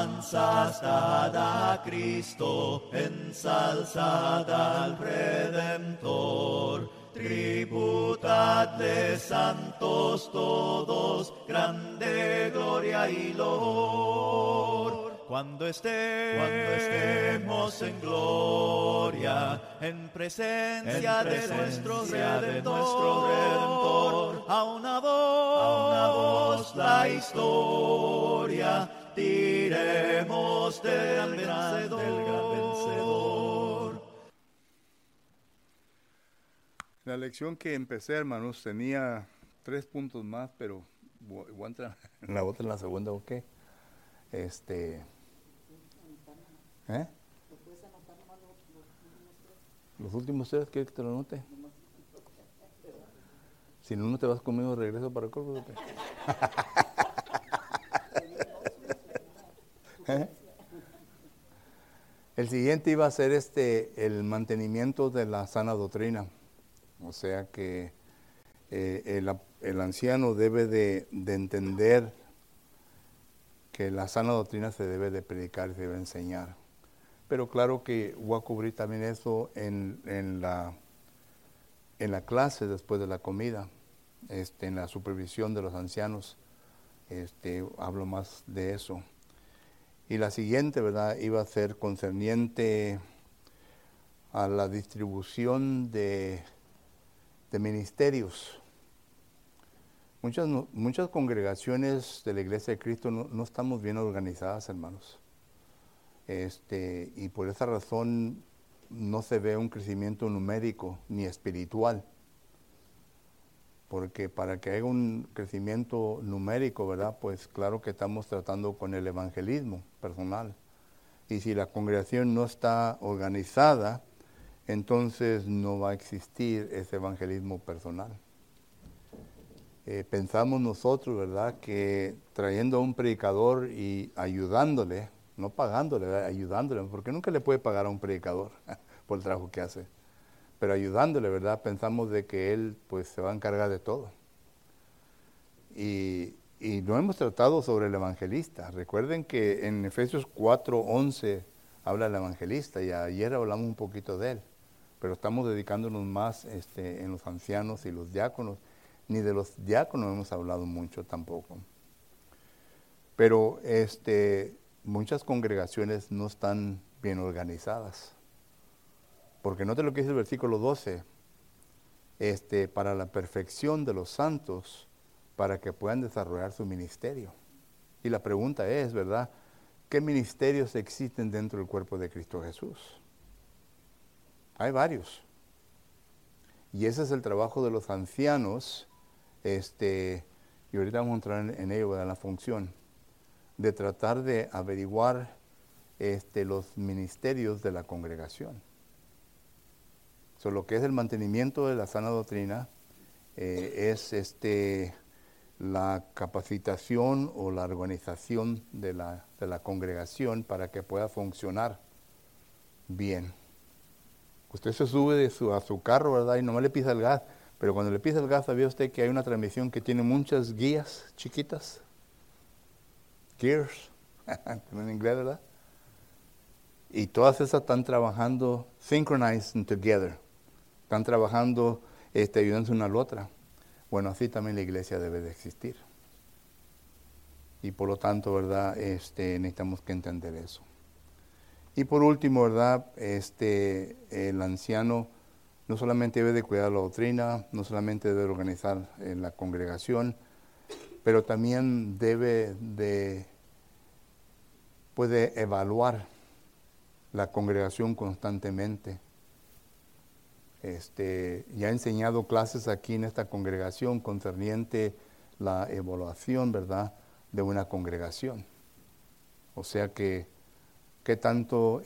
alabanzas dad a Cristo, ensalzad al Redentor. Tributadle santos todos, grande gloria y loor. Cuando estemos en gloria, en presencia de nuestro Redentor, a una voz la historia diremos del gran vencedor. La lección que empecé, hermanos, tenía 3 puntos más, pero voy a entrar en la otra, en la segunda, ¿o qué? Los últimos 3, ¿quieres que te lo anote? Si no te vas conmigo, regreso para el cuerpo. El siguiente iba a ser el mantenimiento de la sana doctrina. O sea que el anciano debe de entender que la sana doctrina se debe de predicar, se debe enseñar. Pero claro que voy a cubrir también eso en la clase después de la comida, en la supervisión de los ancianos, hablo más de eso. Y la siguiente, ¿verdad?, iba a ser concerniente a la distribución de ministerios. Muchas congregaciones de la Iglesia de Cristo no estamos bien organizadas, hermanos. Y por esa razón no se ve un crecimiento numérico ni espiritual. Porque para que haya un crecimiento numérico, ¿verdad?, pues claro que estamos tratando con el evangelismo personal. Y si la congregación no está organizada, entonces no va a existir ese evangelismo personal. Pensamos nosotros, ¿verdad?, que trayendo a un predicador y ayudándole, no pagándole, ¿verdad?, ayudándole, porque nunca le puede pagar a un predicador por el trabajo que hace, pero ayudándole, ¿verdad?, pensamos de que él pues se va a encargar de todo. Y no hemos tratado sobre el evangelista. Recuerden que en Efesios 4:11 habla del evangelista y ayer hablamos un poquito de él, pero estamos dedicándonos más en los ancianos y los diáconos. Ni de los diáconos hemos hablado mucho tampoco. Pero muchas congregaciones no están bien organizadas. Porque note lo que dice el versículo 12. Para la perfección de los santos, para que puedan desarrollar su ministerio. Y la pregunta es, ¿verdad?, ¿qué ministerios existen dentro del cuerpo de Cristo Jesús? Hay varios. Y ese es el trabajo de los ancianos, y ahorita vamos a entrar en ello, ¿verdad?, la función de tratar de averiguar los ministerios de la congregación. Lo que es el mantenimiento de la sana doctrina es la capacitación o la organización de la congregación para que pueda funcionar bien. Usted se sube a su carro, ¿verdad?, y nomás le pisa el gas, pero cuando le pisa el gas, ¿sabía usted que hay una transmisión que tiene muchas guías chiquitas? Gears, en inglés, ¿verdad? Y todas esas están trabajando synchronized together. Están trabajando, ayudándose una a la otra. Bueno, así también la iglesia debe de existir. Y por lo tanto, ¿verdad?, necesitamos que entender eso. Y por último, ¿verdad?, el anciano no solamente debe de cuidar la doctrina, no solamente debe organizar la congregación, pero también puede evaluar la congregación constantemente. Ya he enseñado clases aquí en esta congregación concerniente la evaluación, ¿verdad?, de una congregación. O sea que, ¿qué tanto,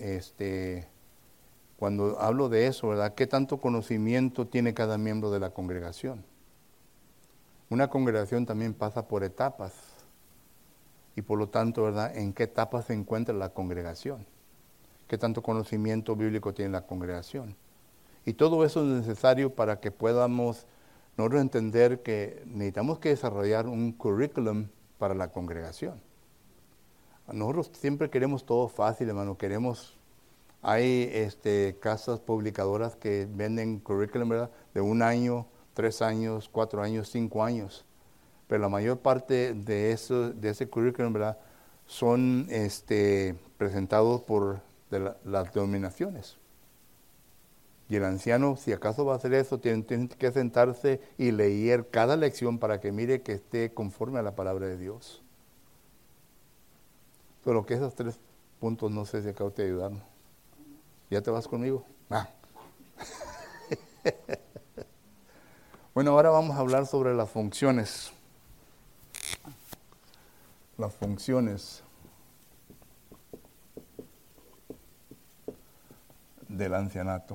cuando hablo de eso, ¿verdad?, qué tanto conocimiento tiene cada miembro de la congregación? Una congregación también pasa por etapas. Y por lo tanto, ¿verdad?, ¿en qué etapa se encuentra la congregación? ¿Qué tanto conocimiento bíblico tiene la congregación? Y todo eso es necesario para que podamos nosotros entender que necesitamos que desarrollar un currículum para la congregación. Nosotros siempre queremos todo fácil, hermano. Hay casas publicadoras que venden currículum, ¿verdad? De 1 año, 3 años, 4 años, 5 años. Pero la mayor parte de ese currículum, ¿verdad? Son presentados por las denominaciones. Y el anciano, si acaso va a hacer eso, tiene que sentarse y leer cada lección para que mire que esté conforme a la palabra de Dios. Pero que esos 3 puntos no sé si acabo de ayudar. ¿Ya te vas conmigo? Bueno, ahora vamos a hablar sobre las funciones. Las funciones del ancianato.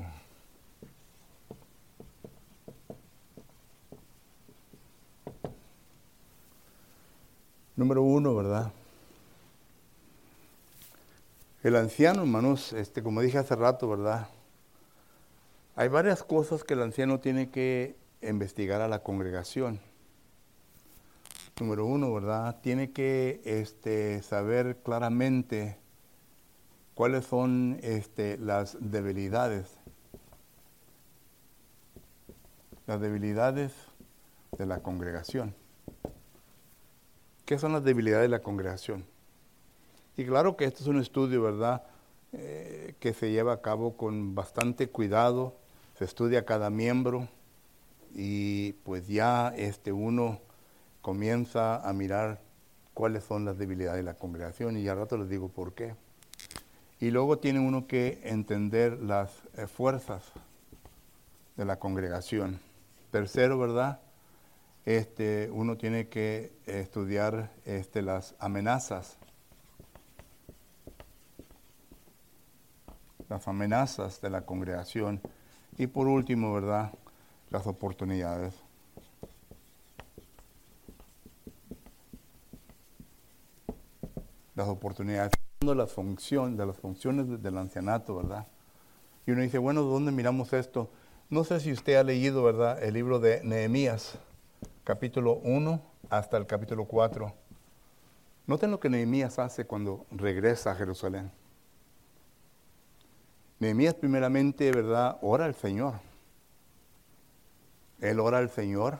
Número 1, ¿verdad? El anciano, hermanos, como dije hace rato, ¿verdad? Hay varias cosas que el anciano tiene que investigar a la congregación. Número 1, ¿verdad? Tiene que saber claramente cuáles son las debilidades. Las debilidades de la congregación. ¿Qué son las debilidades de la congregación? Y claro que esto es un estudio, ¿verdad? Que se lleva a cabo con bastante cuidado. Se estudia cada miembro y pues ya uno comienza a mirar cuáles son las debilidades de la congregación y al rato les digo por qué. Y luego tiene uno que entender las fuerzas de la congregación. Tercero, ¿verdad? Uno tiene que estudiar las amenazas. Las amenazas de la congregación. Y por último, ¿verdad? Las oportunidades. Las oportunidades. De las funciones del ancianato, ¿verdad? Y uno dice, bueno, ¿dónde miramos esto? No sé si usted ha leído, ¿verdad? El libro de Nehemías, capítulo 1 hasta el capítulo 4. Noten lo que Nehemías hace cuando regresa a Jerusalén. Nehemías primeramente, ¿verdad? Ora al Señor. Él ora al Señor.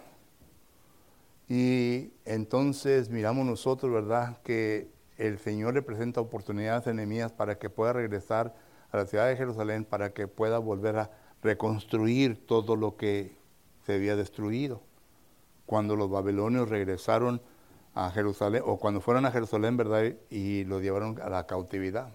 Y entonces miramos nosotros, ¿verdad? Que el Señor le presenta oportunidades a Nehemías para que pueda regresar a la ciudad de Jerusalén, para que pueda volver a reconstruir todo lo que se había destruido. Cuando los babilonios regresaron a Jerusalén, o cuando fueron a Jerusalén, ¿verdad? Y los llevaron a la cautividad.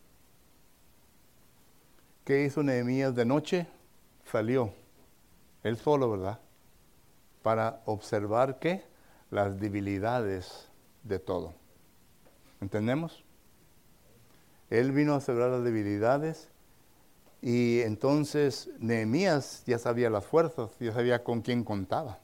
¿Qué hizo Nehemías de noche? Salió, él solo, ¿verdad? Para observar, ¿qué? Las debilidades de todo. ¿Entendemos? Él vino a observar las debilidades y entonces Nehemías ya sabía las fuerzas, ya sabía con quién contaba.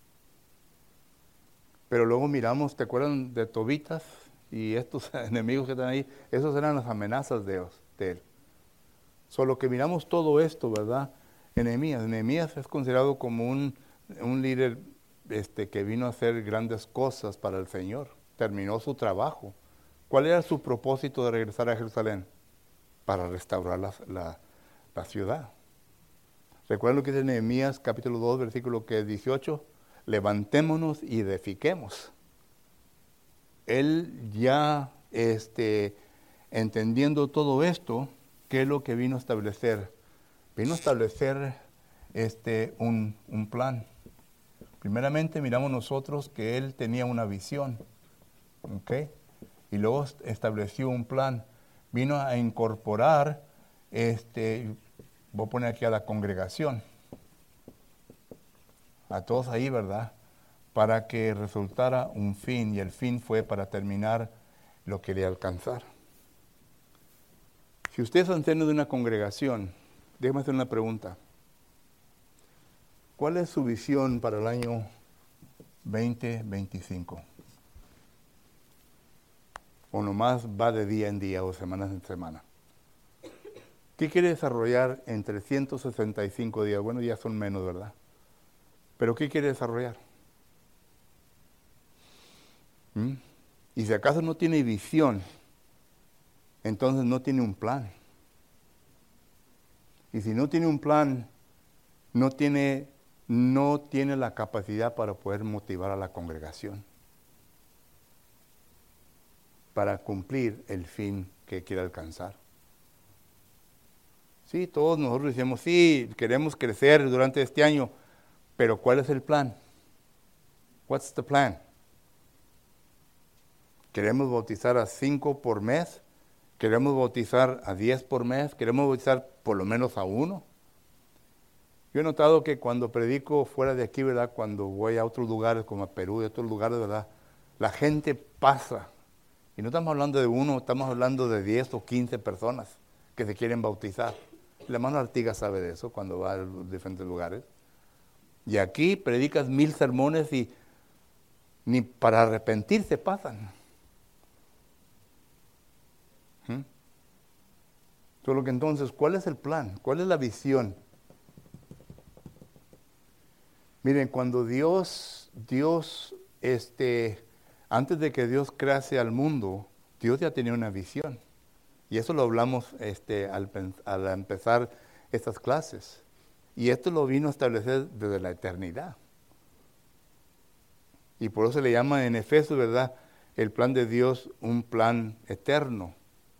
Pero luego miramos, ¿te acuerdan de Tobitas y estos enemigos que están ahí? Esas eran las amenazas de él. Solo que miramos todo esto, ¿verdad? En Nehemías. Nehemías es considerado como un líder que vino a hacer grandes cosas para el Señor. Terminó su trabajo. ¿Cuál era su propósito de regresar a Jerusalén? Para restaurar la ciudad. ¿Recuerdan lo que dice Nehemías capítulo 2, versículo 18? Levantémonos y edifiquemos. Él ya entendiendo todo esto, ¿qué es lo que vino a establecer? Vino a establecer un plan. Primeramente miramos nosotros que él tenía una visión, ¿ok? Y luego estableció un plan. Vino a incorporar, voy a poner aquí a la congregación, a todos ahí, ¿verdad? Para que resultara un fin, y el fin fue para terminar lo que quería alcanzar. Si usted es anciano de una congregación, déjeme hacer una pregunta. ¿Cuál es su visión para el año 2025? O nomás va de día en día o semanas en semana. ¿Qué quiere desarrollar en 365 días? Bueno, ya son menos, ¿verdad? ¿Pero qué quiere desarrollar? Y si acaso no tiene visión, entonces no tiene un plan. Y si no tiene un plan, no tiene la capacidad para poder motivar a la congregación para cumplir el fin que quiere alcanzar. Sí, todos nosotros decimos, sí, queremos crecer durante este año, pero ¿cuál es el plan? What's the plan? ¿Queremos bautizar a 5 por mes? ¿Queremos bautizar a 10 por mes? ¿Queremos bautizar por lo menos a 1? Yo he notado que cuando predico fuera de aquí, ¿verdad? Cuando voy a otros lugares como a Perú y otros lugares, ¿verdad? La gente pasa. Y no estamos hablando de 1, estamos hablando de 10 o 15 personas que se quieren bautizar. La hermana Artigas sabe de eso cuando va a los diferentes lugares. Y aquí predicas 1000 sermones y ni para arrepentirse pasan. Solo que entonces, ¿cuál es el plan? ¿Cuál es la visión? Miren, cuando Dios, antes de que Dios crease al mundo, Dios ya tenía una visión. Y eso lo hablamos al empezar estas clases. Y esto lo vino a establecer desde la eternidad. Y por eso se le llama en Efesios, ¿verdad? El plan de Dios, un plan eterno.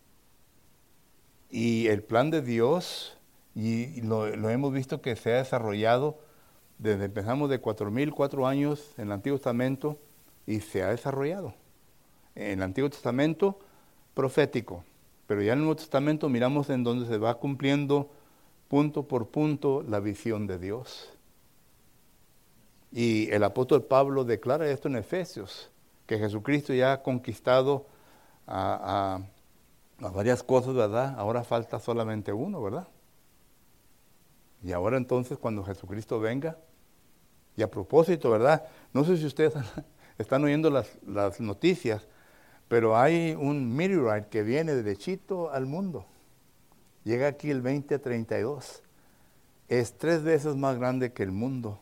Y el plan de Dios, y lo hemos visto que se ha desarrollado desde empezamos de 4004 años en el Antiguo Testamento y se ha desarrollado. En el Antiguo Testamento profético, pero ya en el Nuevo Testamento miramos en donde se va cumpliendo punto por punto la visión de Dios. Y el apóstol Pablo declara esto en Efesios, que Jesucristo ya ha conquistado a varias cosas, ¿verdad? Ahora falta solamente uno, ¿verdad? Y ahora entonces cuando Jesucristo venga, y a propósito, ¿verdad? No sé si ustedes están oyendo las noticias, pero hay un meteorite que viene derechito al mundo. Llega aquí el 2032. Es 3 veces más grande que el mundo.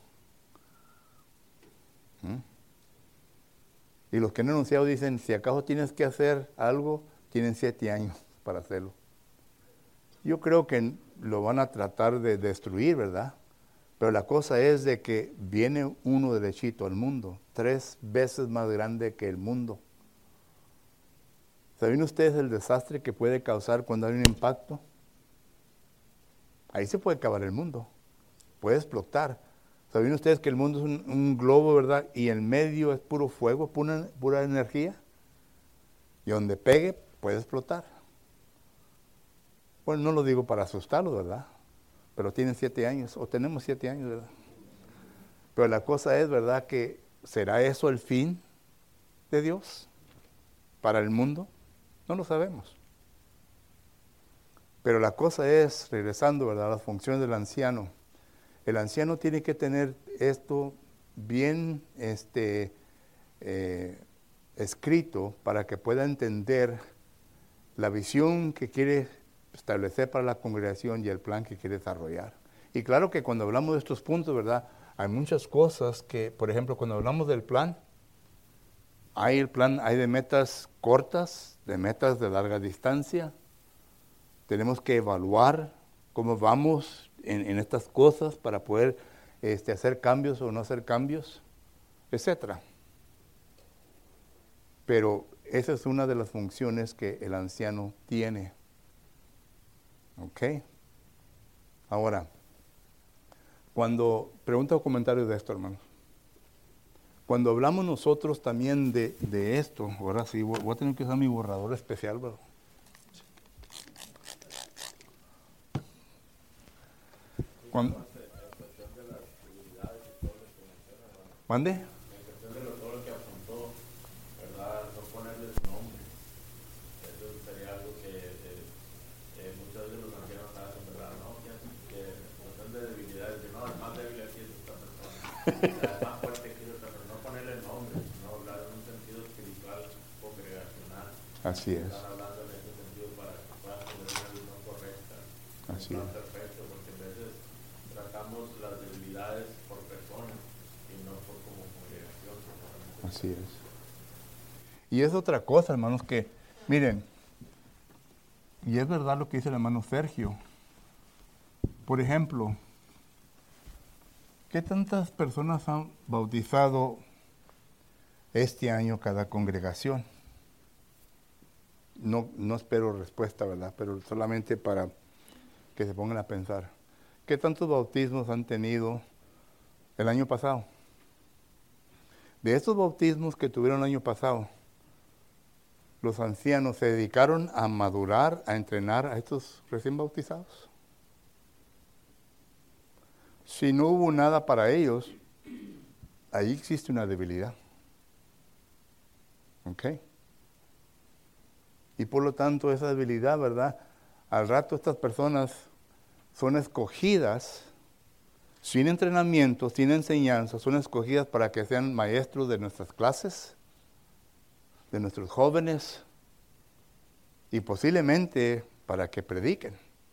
Y los que han anunciado dicen, si acaso tienes que hacer algo, tienen 7 años para hacerlo. Yo creo que lo van a tratar de destruir, ¿verdad? Pero la cosa es de que viene uno derechito al mundo, 3 veces más grande que el mundo. ¿Saben ustedes el desastre que puede causar cuando hay un impacto? Ahí se puede acabar el mundo, puede explotar. ¿Saben ustedes que el mundo es un globo, verdad? Y en medio es puro fuego, pura energía. Y donde pegue, puede explotar. Bueno, no lo digo para asustarlos, ¿verdad? Pero tienen 7 años, o tenemos 7 años, ¿verdad? Pero la cosa es, ¿verdad? Que ¿será eso el fin de Dios para el mundo? No lo sabemos. Pero la cosa es, regresando, ¿verdad?, a las funciones del anciano. El anciano tiene que tener esto bien escrito para que pueda entender la visión que quiere establecer para la congregación y el plan que quiere desarrollar. Y claro que cuando hablamos de estos puntos, ¿verdad?, hay muchas cosas que, por ejemplo, cuando hablamos del plan, hay de metas cortas, de metas de larga distancia. Tenemos que evaluar cómo vamos en estas cosas para poder hacer cambios o no hacer cambios, etc. Pero esa es una de las funciones que el anciano tiene. ¿Ok? Ahora, pregunta o comentario de esto, hermanos. Cuando hablamos nosotros también de esto, ahora sí, voy a tener que usar mi borrador especial, ¿verdad? Cuando, ¿mande? En cuestión de todo lo que apuntó, ¿verdad? No ponerles nombre. Eso sería algo que muchos de los ancianos hacen, ¿verdad? No, que en cuestión de debilidades, que no, el más débil aquí es esta persona. El más fuerte que es esta persona. No ponerle nombre, sino hablar en un sentido espiritual, congregacional. Así es. Estar hablando en ese sentido para que puedan tener una visión correcta. Así un plan es. perfecto, porque a veces tratamos las debilidades por personas y no por como congregación. Así es. Y es otra cosa, hermanos, que, miren, Y es verdad lo que dice el hermano Sergio. Por ejemplo, ¿qué tantas personas han bautizado este año cada congregación? No espero respuesta, ¿verdad? Pero solamente para que se pongan a pensar. ¿Qué tantos bautismos han tenido el año pasado? De estos bautismos que tuvieron el año pasado, los ancianos se dedicaron a madurar, a entrenar a estos recién bautizados. Si no hubo nada para ellos, ahí existe una debilidad. ¿Ok? Y por lo tanto esa debilidad, ¿verdad? Al rato estas personas son escogidas sin entrenamiento, sin enseñanza, son escogidas para que sean maestros de nuestras clases, de nuestros jóvenes y posiblemente para que prediquen.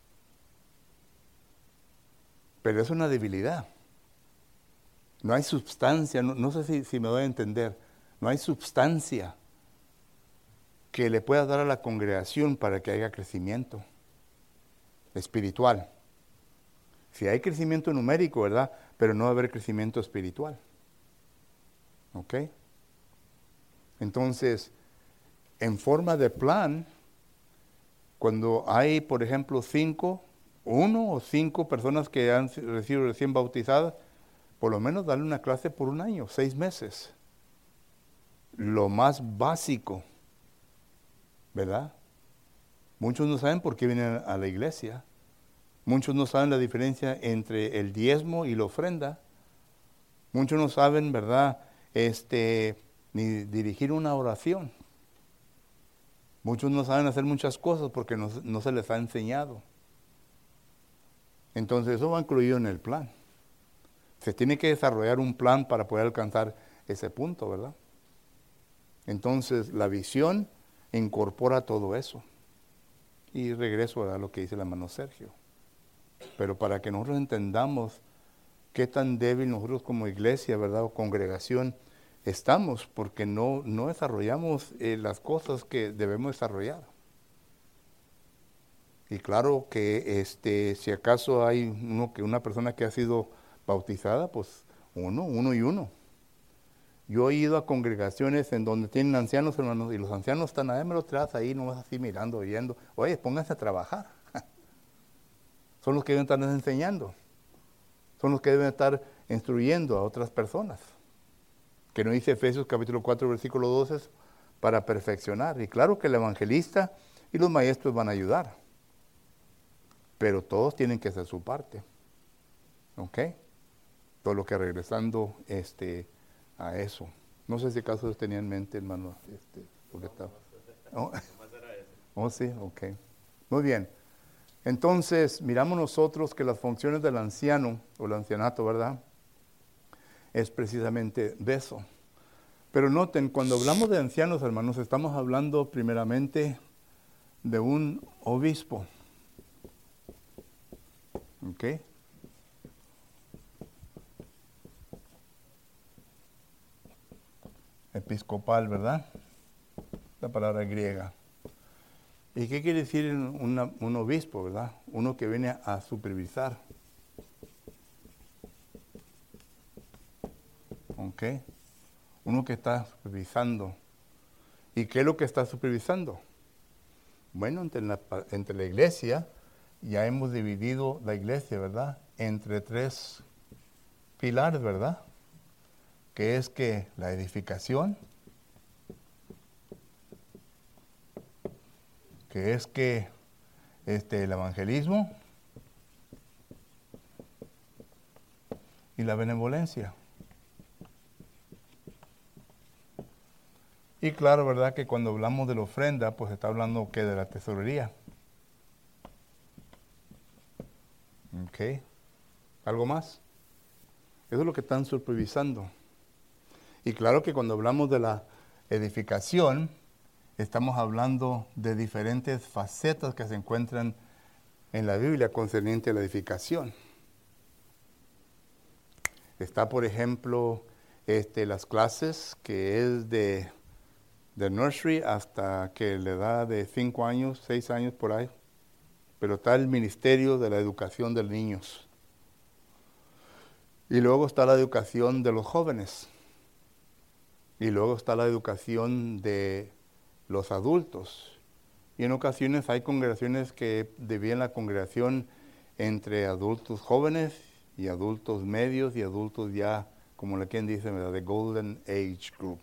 Pero es una debilidad. No hay substancia, no sé si me doy a entender, no hay substancia que le pueda dar a la congregación para que haya crecimiento espiritual. Si hay crecimiento numérico, ¿verdad? Pero no va a haber crecimiento espiritual. ¿Ok? Entonces, en forma de plan, cuando hay, por ejemplo, 1 o 5 personas que han sido recién bautizadas, por lo menos darle una clase por un año, 6 meses. Lo más básico, ¿verdad? Muchos no saben por qué vienen a la iglesia. Muchos no saben la diferencia entre el diezmo y la ofrenda. Muchos no saben, ¿verdad?, ni dirigir una oración. Muchos no saben hacer muchas cosas porque no se les ha enseñado. Entonces eso va incluido en el plan. Se tiene que desarrollar un plan para poder alcanzar ese punto, ¿verdad? Entonces la visión incorpora todo eso. Y regreso a lo que dice el hermano Sergio. Pero para que nosotros entendamos qué tan débil nosotros como iglesia, ¿verdad?, o congregación estamos, porque no desarrollamos las cosas que debemos desarrollar. Y claro que si acaso hay una persona que ha sido bautizada, pues uno y uno. Yo he ido a congregaciones en donde tienen ancianos, hermanos, y los ancianos están ahí, me los traes ahí, nomás así mirando, oyendo. Oye, pónganse a trabajar. Son los que deben estar enseñando. Son los que deben estar instruyendo a otras personas. Que no dice Efesios capítulo 4, versículo 12, para perfeccionar. Y claro que el evangelista y los maestros van a ayudar. Pero todos tienen que hacer su parte. ¿Ok? Todo lo que regresando a eso. No sé si acaso tenía en mente, hermano, lo que estaba. ¿Oh? Oh, sí, ok. Muy bien. Entonces, miramos nosotros que las funciones del anciano, o el ancianato, ¿verdad?, es precisamente de eso. Pero noten, cuando hablamos de ancianos, hermanos, estamos hablando primeramente de un obispo. ¿Ok? Episcopal, ¿verdad? La palabra griega. ¿Y qué quiere decir un obispo, verdad? Uno que viene a supervisar. ¿Ok? Uno que está supervisando. ¿Y qué es lo que está supervisando? Bueno, entre la iglesia, ya hemos dividido la iglesia, ¿verdad?, entre 3 pilares, ¿verdad? Que es que la edificación, que es que el evangelismo y la benevolencia. Y claro, ¿verdad?, que cuando hablamos de la ofrenda, pues está hablando que de la tesorería. ¿Ok? ¿Algo más? Eso es lo que están supervisando. Y claro que cuando hablamos de la edificación, estamos hablando de diferentes facetas que se encuentran en la Biblia concerniente a la edificación. Está, por ejemplo, las clases, que es de nursery hasta que la edad de 5 años, 6 años por ahí, pero está el ministerio de la educación de los niños. Y luego está la educación de los jóvenes. Y luego está la educación de los adultos. Y en ocasiones hay congregaciones que dividen la congregación entre adultos jóvenes y adultos medios y adultos ya, como la quien dice, ¿verdad? The Golden Age Group.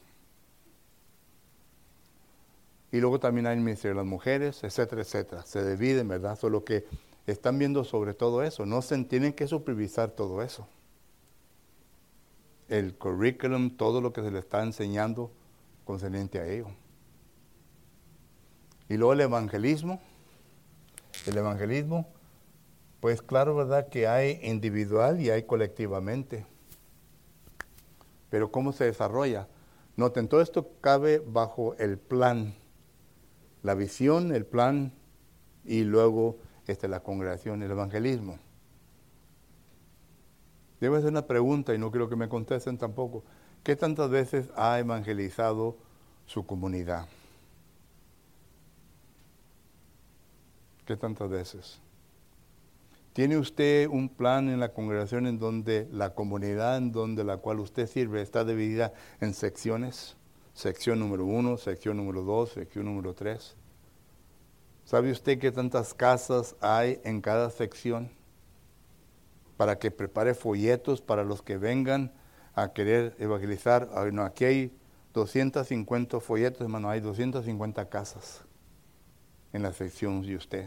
Y luego también hay el ministerio de las mujeres, etcétera, etcétera. Se dividen, ¿verdad? Solo que están viendo sobre todo eso. No se tienen que supervisar todo eso. El currículum, todo lo que se le está enseñando concerniente a ello. Y luego el evangelismo. El evangelismo, pues claro, ¿verdad? Que hay individual y hay colectivamente. Pero ¿cómo se desarrolla? Noten, todo esto cabe bajo el plan. La visión, el plan y luego la congregación, el evangelismo. Debo hacer una pregunta y no quiero que me contesten tampoco. ¿Qué tantas veces ha evangelizado su comunidad? ¿Qué tantas veces? ¿Tiene usted un plan en la congregación en donde la comunidad en donde la cual usted sirve está dividida en secciones? Sección número 1, sección número 2, sección número 3. ¿Sabe usted qué tantas casas hay en cada sección? Para que prepare folletos para los que vengan a querer evangelizar. No, aquí hay 250 folletos, hermano, hay 250 casas en la sección de usted.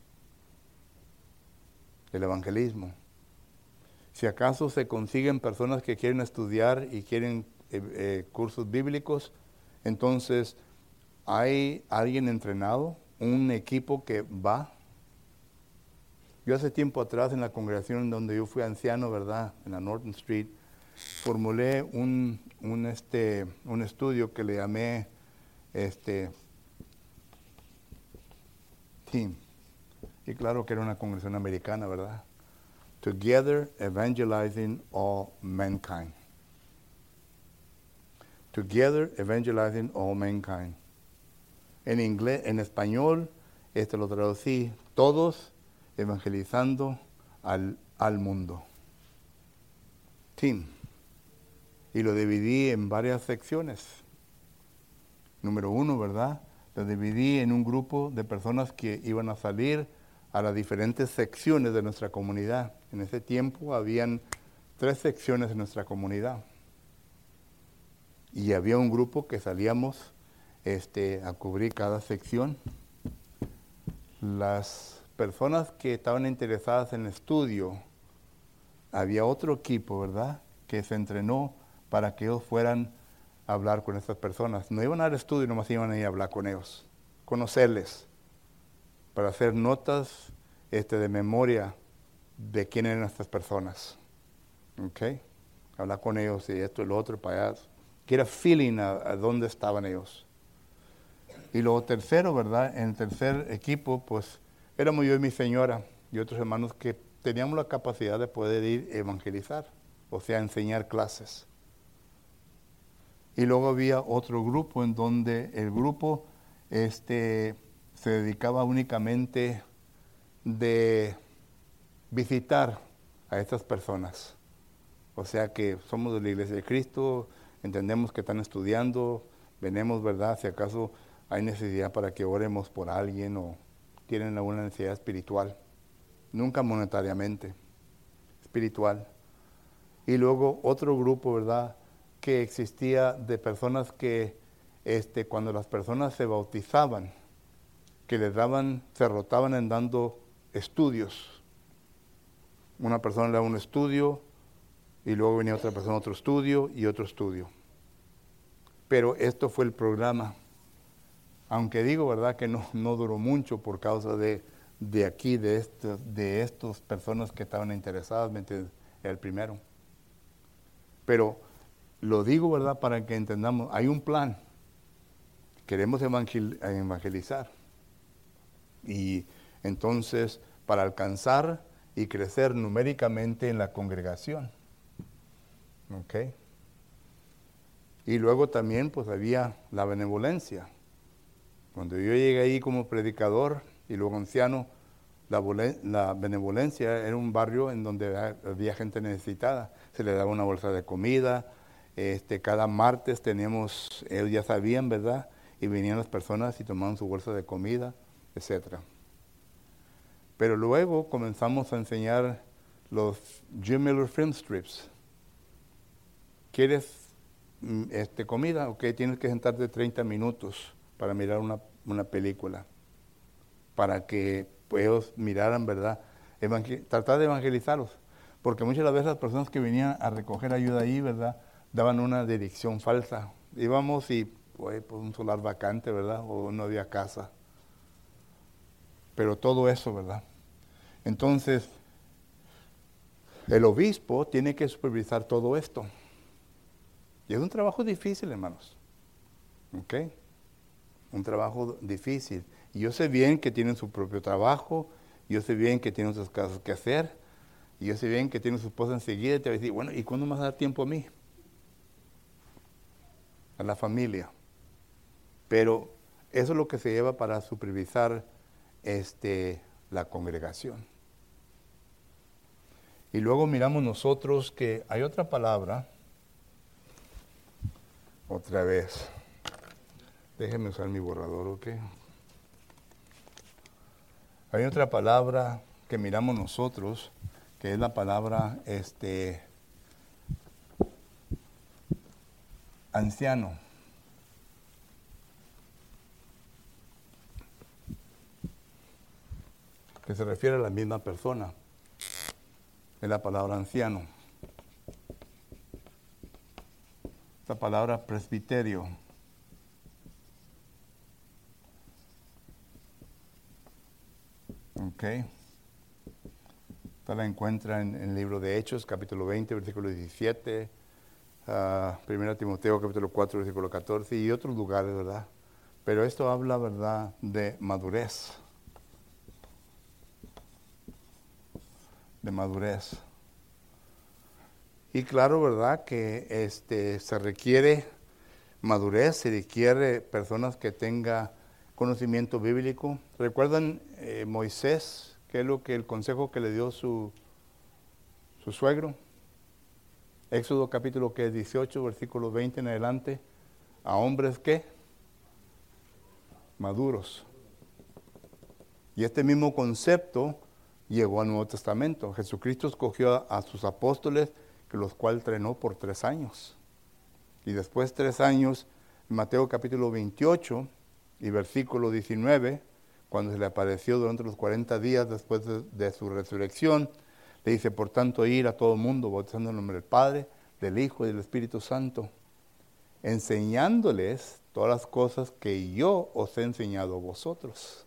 El evangelismo. Si acaso se consiguen personas que quieren estudiar y quieren cursos bíblicos, entonces hay alguien entrenado, un equipo que va. Yo hace tiempo atrás en la congregación donde yo fui anciano, ¿verdad? En la Norton Street, formulé un estudio que le llamé Team. Y claro que era una congregación americana, ¿verdad? Together Evangelizing All Mankind. Together Evangelizing All Mankind. En inglés, en español, lo traducí, todos evangelizando al mundo. Team. Y lo dividí en varias secciones. Número 1, ¿verdad? Lo dividí en un grupo de personas que iban a salir a las diferentes secciones de nuestra comunidad. En ese tiempo habían 3 secciones de nuestra comunidad. Y había un grupo que salíamos a cubrir cada sección. Las personas que estaban interesadas en el estudio, había otro equipo, ¿verdad?, que se entrenó para que ellos fueran a hablar con estas personas. No iban al estudio, nomás iban a ir a hablar con ellos, conocerles, para hacer notas de memoria de quién eran estas personas. ¿Ok? Hablar con ellos y esto y lo otro para allá. Que era feeling a dónde estaban ellos. Y lo tercero, ¿verdad? En el tercer equipo, pues, éramos yo y mi señora y otros hermanos que teníamos la capacidad de poder ir a evangelizar, o sea, enseñar clases. Y luego había otro grupo en donde el grupo se dedicaba únicamente de visitar a estas personas. O sea que somos de la Iglesia de Cristo, entendemos que están estudiando, venimos, ¿verdad? Si acaso hay necesidad para que oremos por alguien o tienen alguna necesidad espiritual. Nunca monetariamente, espiritual. Y luego otro grupo, ¿verdad?, que existía de personas que cuando las personas se bautizaban, que les daban, se rotaban en dando estudios. Una persona le daba un estudio y luego venía otra persona otro estudio y otro estudio. Pero esto fue el programa. Aunque digo, ¿verdad?, que no duró mucho por causa de estas personas que estaban interesadas, el primero. Pero lo digo, ¿verdad?, para que entendamos, hay un plan. Queremos evangelizar. Y entonces, para alcanzar y crecer numéricamente en la congregación. ¿Ok? Y luego también, pues, había la benevolencia. Cuando yo llegué ahí como predicador y luego anciano, La Benevolencia era un barrio en donde había gente necesitada. Se le daba una bolsa de comida. Cada martes teníamos, ellos ya sabían, ¿verdad? Y venían las personas y tomaban su bolsa de comida, etcétera. Pero luego comenzamos a enseñar los Jim Miller Film Strips. ¿Quieres comida? Ok, tienes que sentarte 30 minutos para mirar una película. Para que ellos miraran, ¿verdad? Tratar de evangelizarlos. Porque muchas de las veces las personas que venían a recoger ayuda ahí, ¿verdad? Daban una dirección falsa. Íbamos y, pues un solar vacante, ¿verdad? O no había casa. Pero todo eso, ¿verdad? Entonces, el obispo tiene que supervisar todo esto. Y es un trabajo difícil, hermanos. ¿Ok? Un trabajo difícil. Y yo sé bien que tienen su propio trabajo, yo sé bien que tienen sus cosas que hacer, y yo sé bien que tienen su esposa enseguida y te va a decir, bueno, ¿y cuándo me vas a dar tiempo a mí? A la familia. Pero eso es lo que se lleva para supervisar la congregación. Y luego miramos nosotros que hay otra palabra, otra vez. Déjenme usar mi borrador, ¿ok? Hay otra palabra que miramos nosotros, que es la palabra anciano. Que se refiere a la misma persona. Es la palabra anciano. La palabra presbiterio. Ok. Esta la encuentra en el libro de Hechos, capítulo 20, versículo 17, 1 Timoteo, capítulo 4, versículo 14, y otros lugares, ¿verdad? Pero esto habla, ¿verdad?, de madurez. De madurez. Y claro, ¿verdad?, que se requiere madurez, se requiere personas que tengan conocimiento bíblico. ¿Recuerdan Moisés? ¿Qué es el consejo que le dio su suegro? Éxodo capítulo 18, versículo 20 en adelante. A hombres ¿qué? Maduros. Y este mismo concepto llegó al Nuevo Testamento. Jesucristo escogió a sus apóstoles, que los cuales entrenó por 3 años. Y después 3 años, en Mateo capítulo 28 y versículo 19, cuando se le apareció durante los 40 días después de su resurrección, le dice, por tanto, ir a todo el mundo, bautizando en el nombre del Padre, del Hijo y del Espíritu Santo, enseñándoles todas las cosas que yo os he enseñado a vosotros.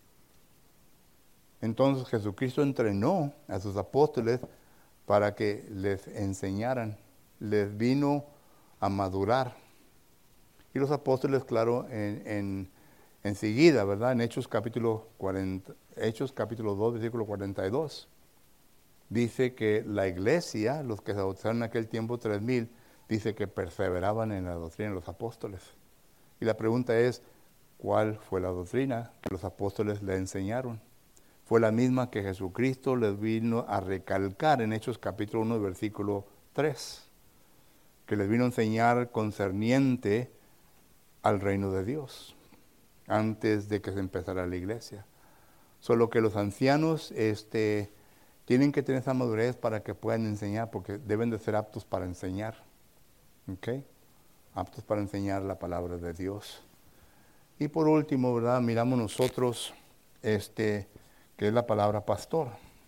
Entonces Jesucristo entrenó a sus apóstoles para que les enseñaran, les vino a madurar. Y los apóstoles, claro, enseguida, ¿verdad? En Hechos capítulo 2, versículo 42, dice que la iglesia, los que se bautizaron en aquel tiempo, 3,000, dice que perseveraban en la doctrina de los apóstoles. Y la pregunta es, ¿cuál fue la doctrina que los apóstoles le enseñaron? Fue la misma que Jesucristo les vino a recalcar en Hechos capítulo 1, versículo 3, que les vino a enseñar concerniente al reino de Dios, antes de que se empezara la iglesia. Solo que los ancianos tienen que tener esa madurez para que puedan enseñar, porque deben de ser aptos para enseñar. ¿Ok? Aptos para enseñar la palabra de Dios. Y por último, ¿verdad? Miramos nosotros, que es la palabra pastor.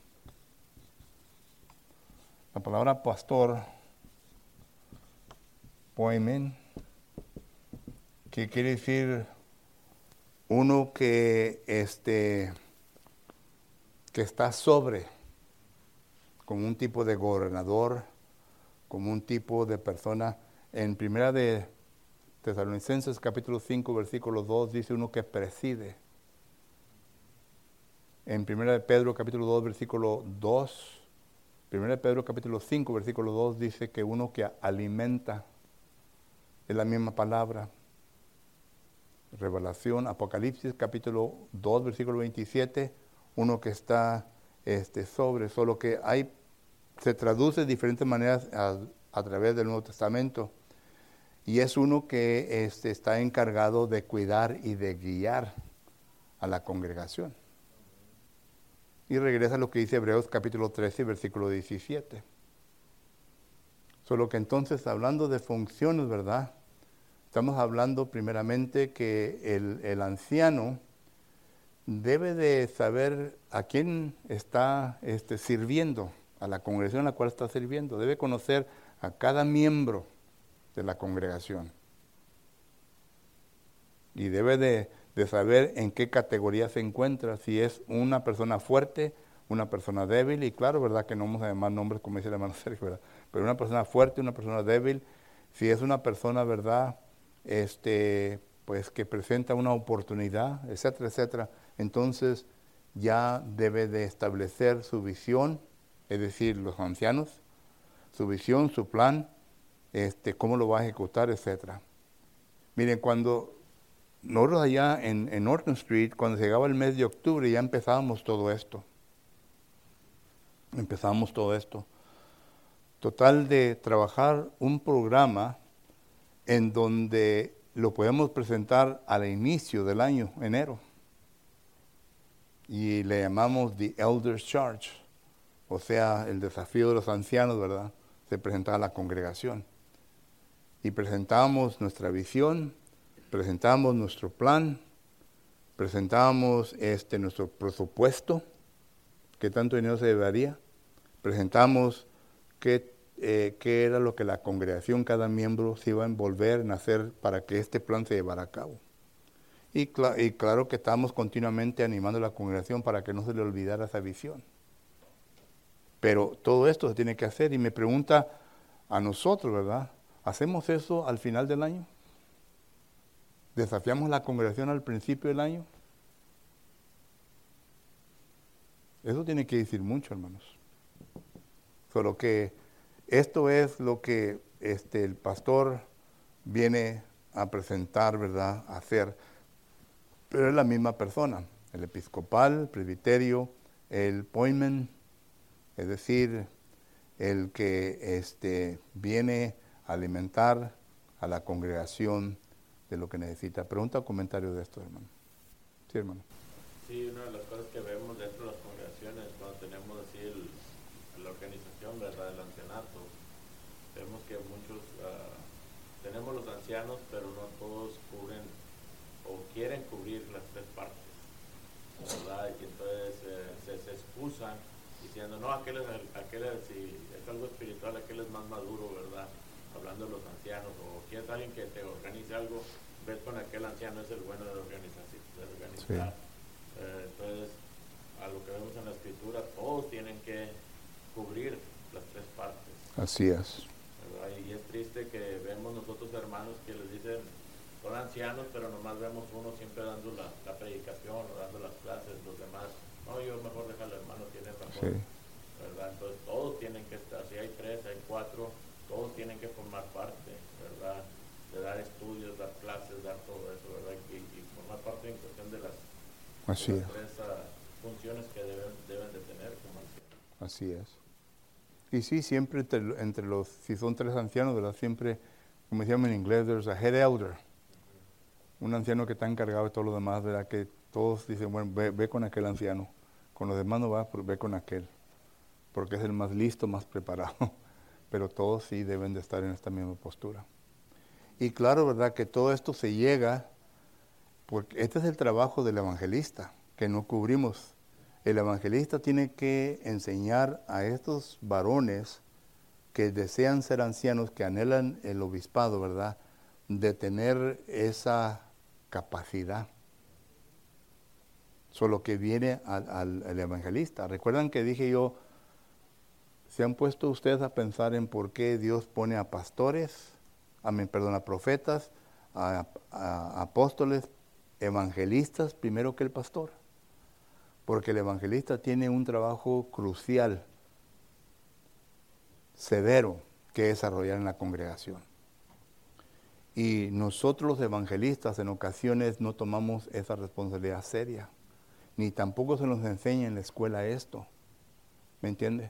La palabra pastor, poimen, que quiere decir uno que está sobre, como un tipo de gobernador, como un tipo de persona. En primera de Tesalonicenses capítulo 5 versículo 2 dice uno que preside. En primera de Pedro capítulo 2 versículo 2, primera de Pedro capítulo 5 versículo 2 dice que uno que alimenta, es la misma palabra. Revelación, Apocalipsis capítulo 2 versículo 27, uno que está sobre, solo que se traduce de diferentes maneras a través del Nuevo Testamento. Y es uno que está encargado de cuidar y de guiar a la congregación. Y regresa a lo que dice Hebreos capítulo 13, versículo 17. Solo que entonces, hablando de funciones, ¿verdad? Estamos hablando primeramente que el anciano debe de saber a quién está sirviendo, a la congregación a la cual está sirviendo. Debe conocer a cada miembro de la congregación. Y debe de saber en qué categoría se encuentra, si es una persona fuerte, una persona débil, y claro, ¿verdad? Que no vamos a llamar nombres como dice el hermano Sergio, ¿verdad? Pero una persona fuerte, una persona débil, si es una persona, ¿verdad? Pues que presenta una oportunidad, etcétera, etcétera, entonces ya debe de establecer su visión, es decir, los ancianos, su visión, su plan, cómo lo va a ejecutar, etcétera. Miren, cuando nosotros allá en Norton Street, cuando llegaba el mes de octubre, ya empezábamos todo esto. Total de trabajar un programa en donde lo podemos presentar al inicio del año, enero. Y le llamamos The Elders Charge, o sea, el desafío de los ancianos, ¿verdad? Se presentaba a la congregación. Y presentábamos nuestra visión, presentábamos nuestro plan, presentábamos nuestro presupuesto, qué tanto dinero se debería, presentamos qué era lo que la congregación, cada miembro se iba a envolver en hacer para que este plan se llevara a cabo. Y claro que estamos continuamente animando a la congregación para que no se le olvidara esa visión. Pero todo esto se tiene que hacer y me pregunta a nosotros, ¿verdad? ¿Hacemos eso al final del año? ¿Desafiamos la congregación al principio del año? Eso tiene que decir mucho, hermanos. Solo que esto es lo que el pastor viene a presentar, ¿verdad? A hacer. Pero es la misma persona, el episcopal, el presbiterio, el poimen, es decir, el que viene a alimentar a la congregación de lo que necesita. Pregunta o comentario de esto, hermano. Sí, hermano. Sí, una de las cosas que vemos dentro de las congregaciones, cuando tenemos así la organización, ¿verdad?, del ancianato, vemos que muchos, tenemos los ancianos, pero no todos cubren o quieren cubrir las tres partes, ¿verdad? Y entonces se excusan diciendo, no, aquel si es algo espiritual, aquel es más maduro, ¿verdad? Hablando de los ancianos, o quieres alguien que te organice algo, ves con aquel anciano, es el bueno de organizar. Sí. Entonces, a lo que vemos en la escritura, todos tienen que cubrir las tres partes. Así es. ¿Verdad? Y es triste que vemos nosotros hermanos que les dicen, son ancianos, pero nomás vemos uno siempre dando la predicación o dando las clases, los demás, no, yo mejor déjalo hermano, tiene razón. Sí. ¿Verdad? Entonces todos tienen que estar, si hay 3, hay 4, todos tienen que formar parte, ¿verdad? De dar estudios, dar clases, dar todo eso, ¿verdad? Y formar parte en cuestión de las, Así de las es. 3 funciones que deben de tener como ancianos. Así es. Y sí, siempre entre los, si son 3 ancianos, ¿verdad? Siempre, como decíamos en inglés, there's a head elder. Un anciano que está encargado de todo lo demás, ¿verdad? Que todos dicen, bueno, ve con aquel anciano. Con los demás no va, pero ve con aquel. Porque es el más listo, más preparado. Pero todos sí deben de estar en esta misma postura. Y claro, ¿verdad? Que todo esto se llega, porque este es el trabajo del evangelista, que no cubrimos. El evangelista tiene que enseñar a estos varones que desean ser ancianos, que anhelan el obispado, ¿verdad?, de tener esa capacidad. Solo que viene al evangelista. ¿Recuerdan que dije yo, se han puesto ustedes a pensar en por qué Dios pone a pastores, a profetas, a apóstoles, evangelistas primero que el pastor? Porque el evangelista tiene un trabajo crucial, severo, que desarrollar en la congregación. Y nosotros los evangelistas en ocasiones no tomamos esa responsabilidad seria. ni tampoco se nos enseña en la escuela esto. ¿Me entiende?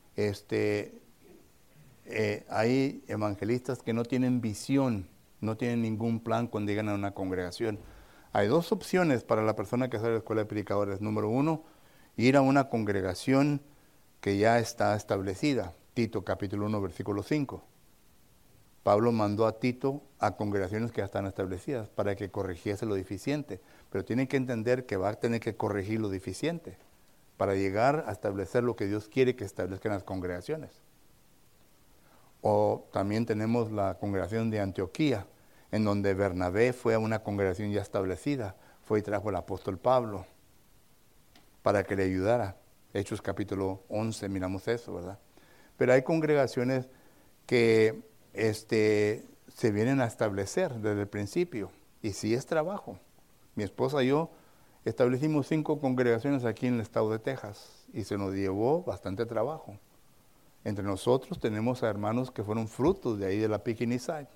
Hay evangelistas que no tienen visión, no tienen ningún plan cuando llegan a una congregación. Hay dos opciones para la persona que sale de la escuela de predicadores. Número uno, ir a una congregación que ya está establecida. Tito capítulo 1, versículo 5. Pablo mandó a Tito a congregaciones que ya están establecidas para que corrigiese lo deficiente. Pero tienen que entender que va a tener que corregir lo deficiente para llegar a establecer lo que Dios quiere que establezcan las congregaciones. O también tenemos la congregación de Antioquía, en donde Bernabé fue a una congregación ya establecida, fue y trajo al apóstol Pablo para que le ayudara. Hechos capítulo 11, miramos eso, ¿verdad? Pero hay congregaciones que se vienen a establecer desde el principio, y sí es trabajo. Mi esposa y yo establecimos 5 congregaciones aquí en el estado de Texas, y se nos llevó bastante trabajo. Entre nosotros tenemos a hermanos que fueron frutos de ahí de la Picking Side.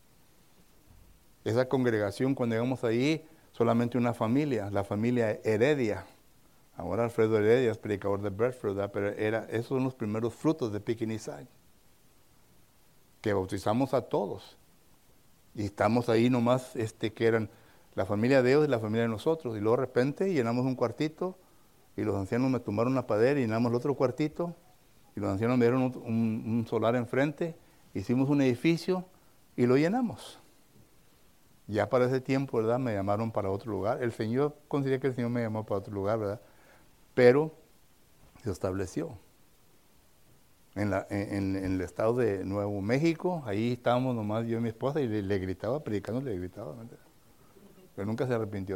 Esa congregación, cuando llegamos ahí, solamente una familia, la familia Heredia. Ahora Alfredo Heredia es predicador de Bedford, ¿verdad? Pero esos son los primeros frutos de Picking Side, que bautizamos a todos. Y estamos ahí nomás, que eran la familia de ellos y la familia de nosotros. Y luego de repente llenamos un cuartito, y los ancianos me tumbaron una padera y llenamos el otro cuartito. Y los ancianos me dieron un solar enfrente, hicimos un edificio y lo llenamos. Ya para ese tiempo, ¿verdad? Me llamaron para otro lugar. El Señor, considera que el Señor me llamó para otro lugar, ¿verdad? Pero se estableció. En el estado de Nuevo México, ahí estábamos nomás yo y mi esposa, y le gritaba, predicando, le gritaba, ¿verdad? Pero nunca se arrepintió.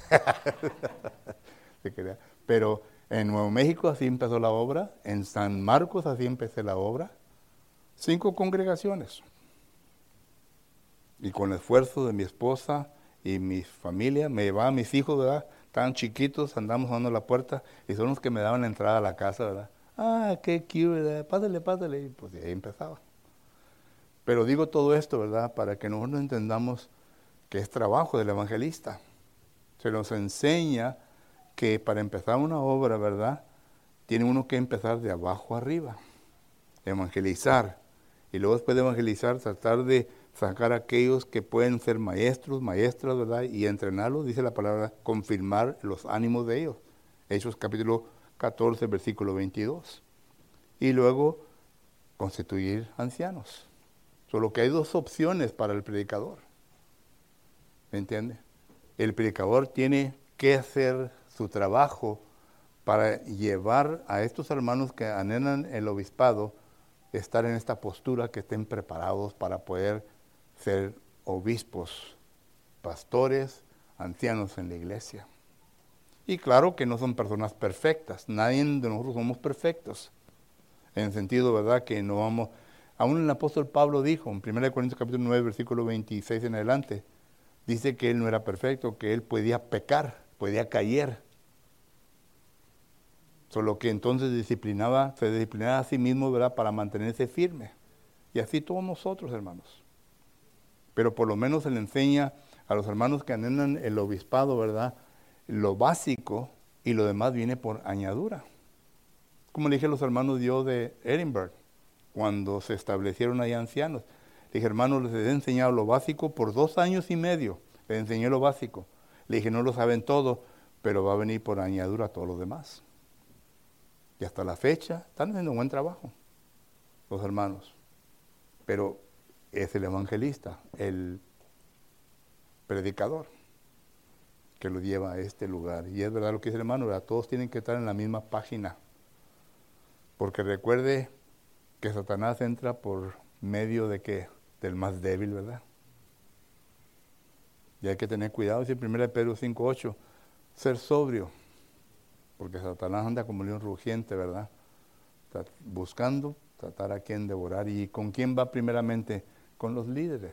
Pero en Nuevo México así empezó la obra, en San Marcos así empecé la obra. 5 congregaciones. Y con el esfuerzo de mi esposa y mi familia, me llevaban mis hijos, ¿verdad? Estaban chiquitos, andamos dando la puerta, y son los que me daban la entrada a la casa, ¿verdad? Ah, qué cute, ¿verdad? Pásale. Y pues de ahí empezaba. Pero digo todo esto, ¿verdad? Para que nosotros entendamos que es trabajo del evangelista. Se nos enseña que para empezar una obra, ¿verdad? Tiene uno que empezar de abajo arriba, evangelizar. Y luego después de evangelizar, tratar de sacar a aquellos que pueden ser maestros, maestras, ¿verdad? Y entrenarlos, dice la palabra, confirmar los ánimos de ellos. Hechos capítulo 14, versículo 22. Y luego constituir ancianos. Solo que hay 2 opciones para el predicador. ¿Me entiende? El predicador tiene que hacer su trabajo para llevar a estos hermanos que anhelan el obispado, estar en esta postura, que estén preparados para poder ser obispos, pastores, ancianos en la iglesia. Y claro que no son personas perfectas, nadie de nosotros somos perfectos, en el sentido, ¿verdad?, que no vamos, aún el apóstol Pablo dijo, en 1 Corintios capítulo 9, versículo 26 en adelante, dice que él no era perfecto, que él podía pecar, podía caer. Solo que entonces se disciplinaba a sí mismo, ¿verdad?, para mantenerse firme. Y así todos nosotros, hermanos. Pero por lo menos se le enseña a los hermanos que anhelan el obispado, ¿verdad?, lo básico, y lo demás viene por añadidura. Como le dije a los hermanos yo de Edinburgh, cuando se establecieron ahí ancianos, le dije, hermanos, les he enseñado lo básico por 2 años y medio, les enseñé lo básico. Le dije, no lo saben todo, pero va a venir por añadidura todo lo demás. Y hasta la fecha están haciendo un buen trabajo los hermanos. Pero es el evangelista, el predicador, que lo lleva a este lugar. Y es verdad lo que dice el hermano, ¿verdad? Todos tienen que estar en la misma página. Porque recuerde que Satanás entra por medio de ¿qué? Del más débil, ¿verdad? Y hay que tener cuidado, dice 1 Pedro 5:8, ser sobrio. Porque Satanás anda como león rugiente, ¿verdad? Está buscando tratar a quien devorar. ¿Y con quién va primeramente? Con los líderes.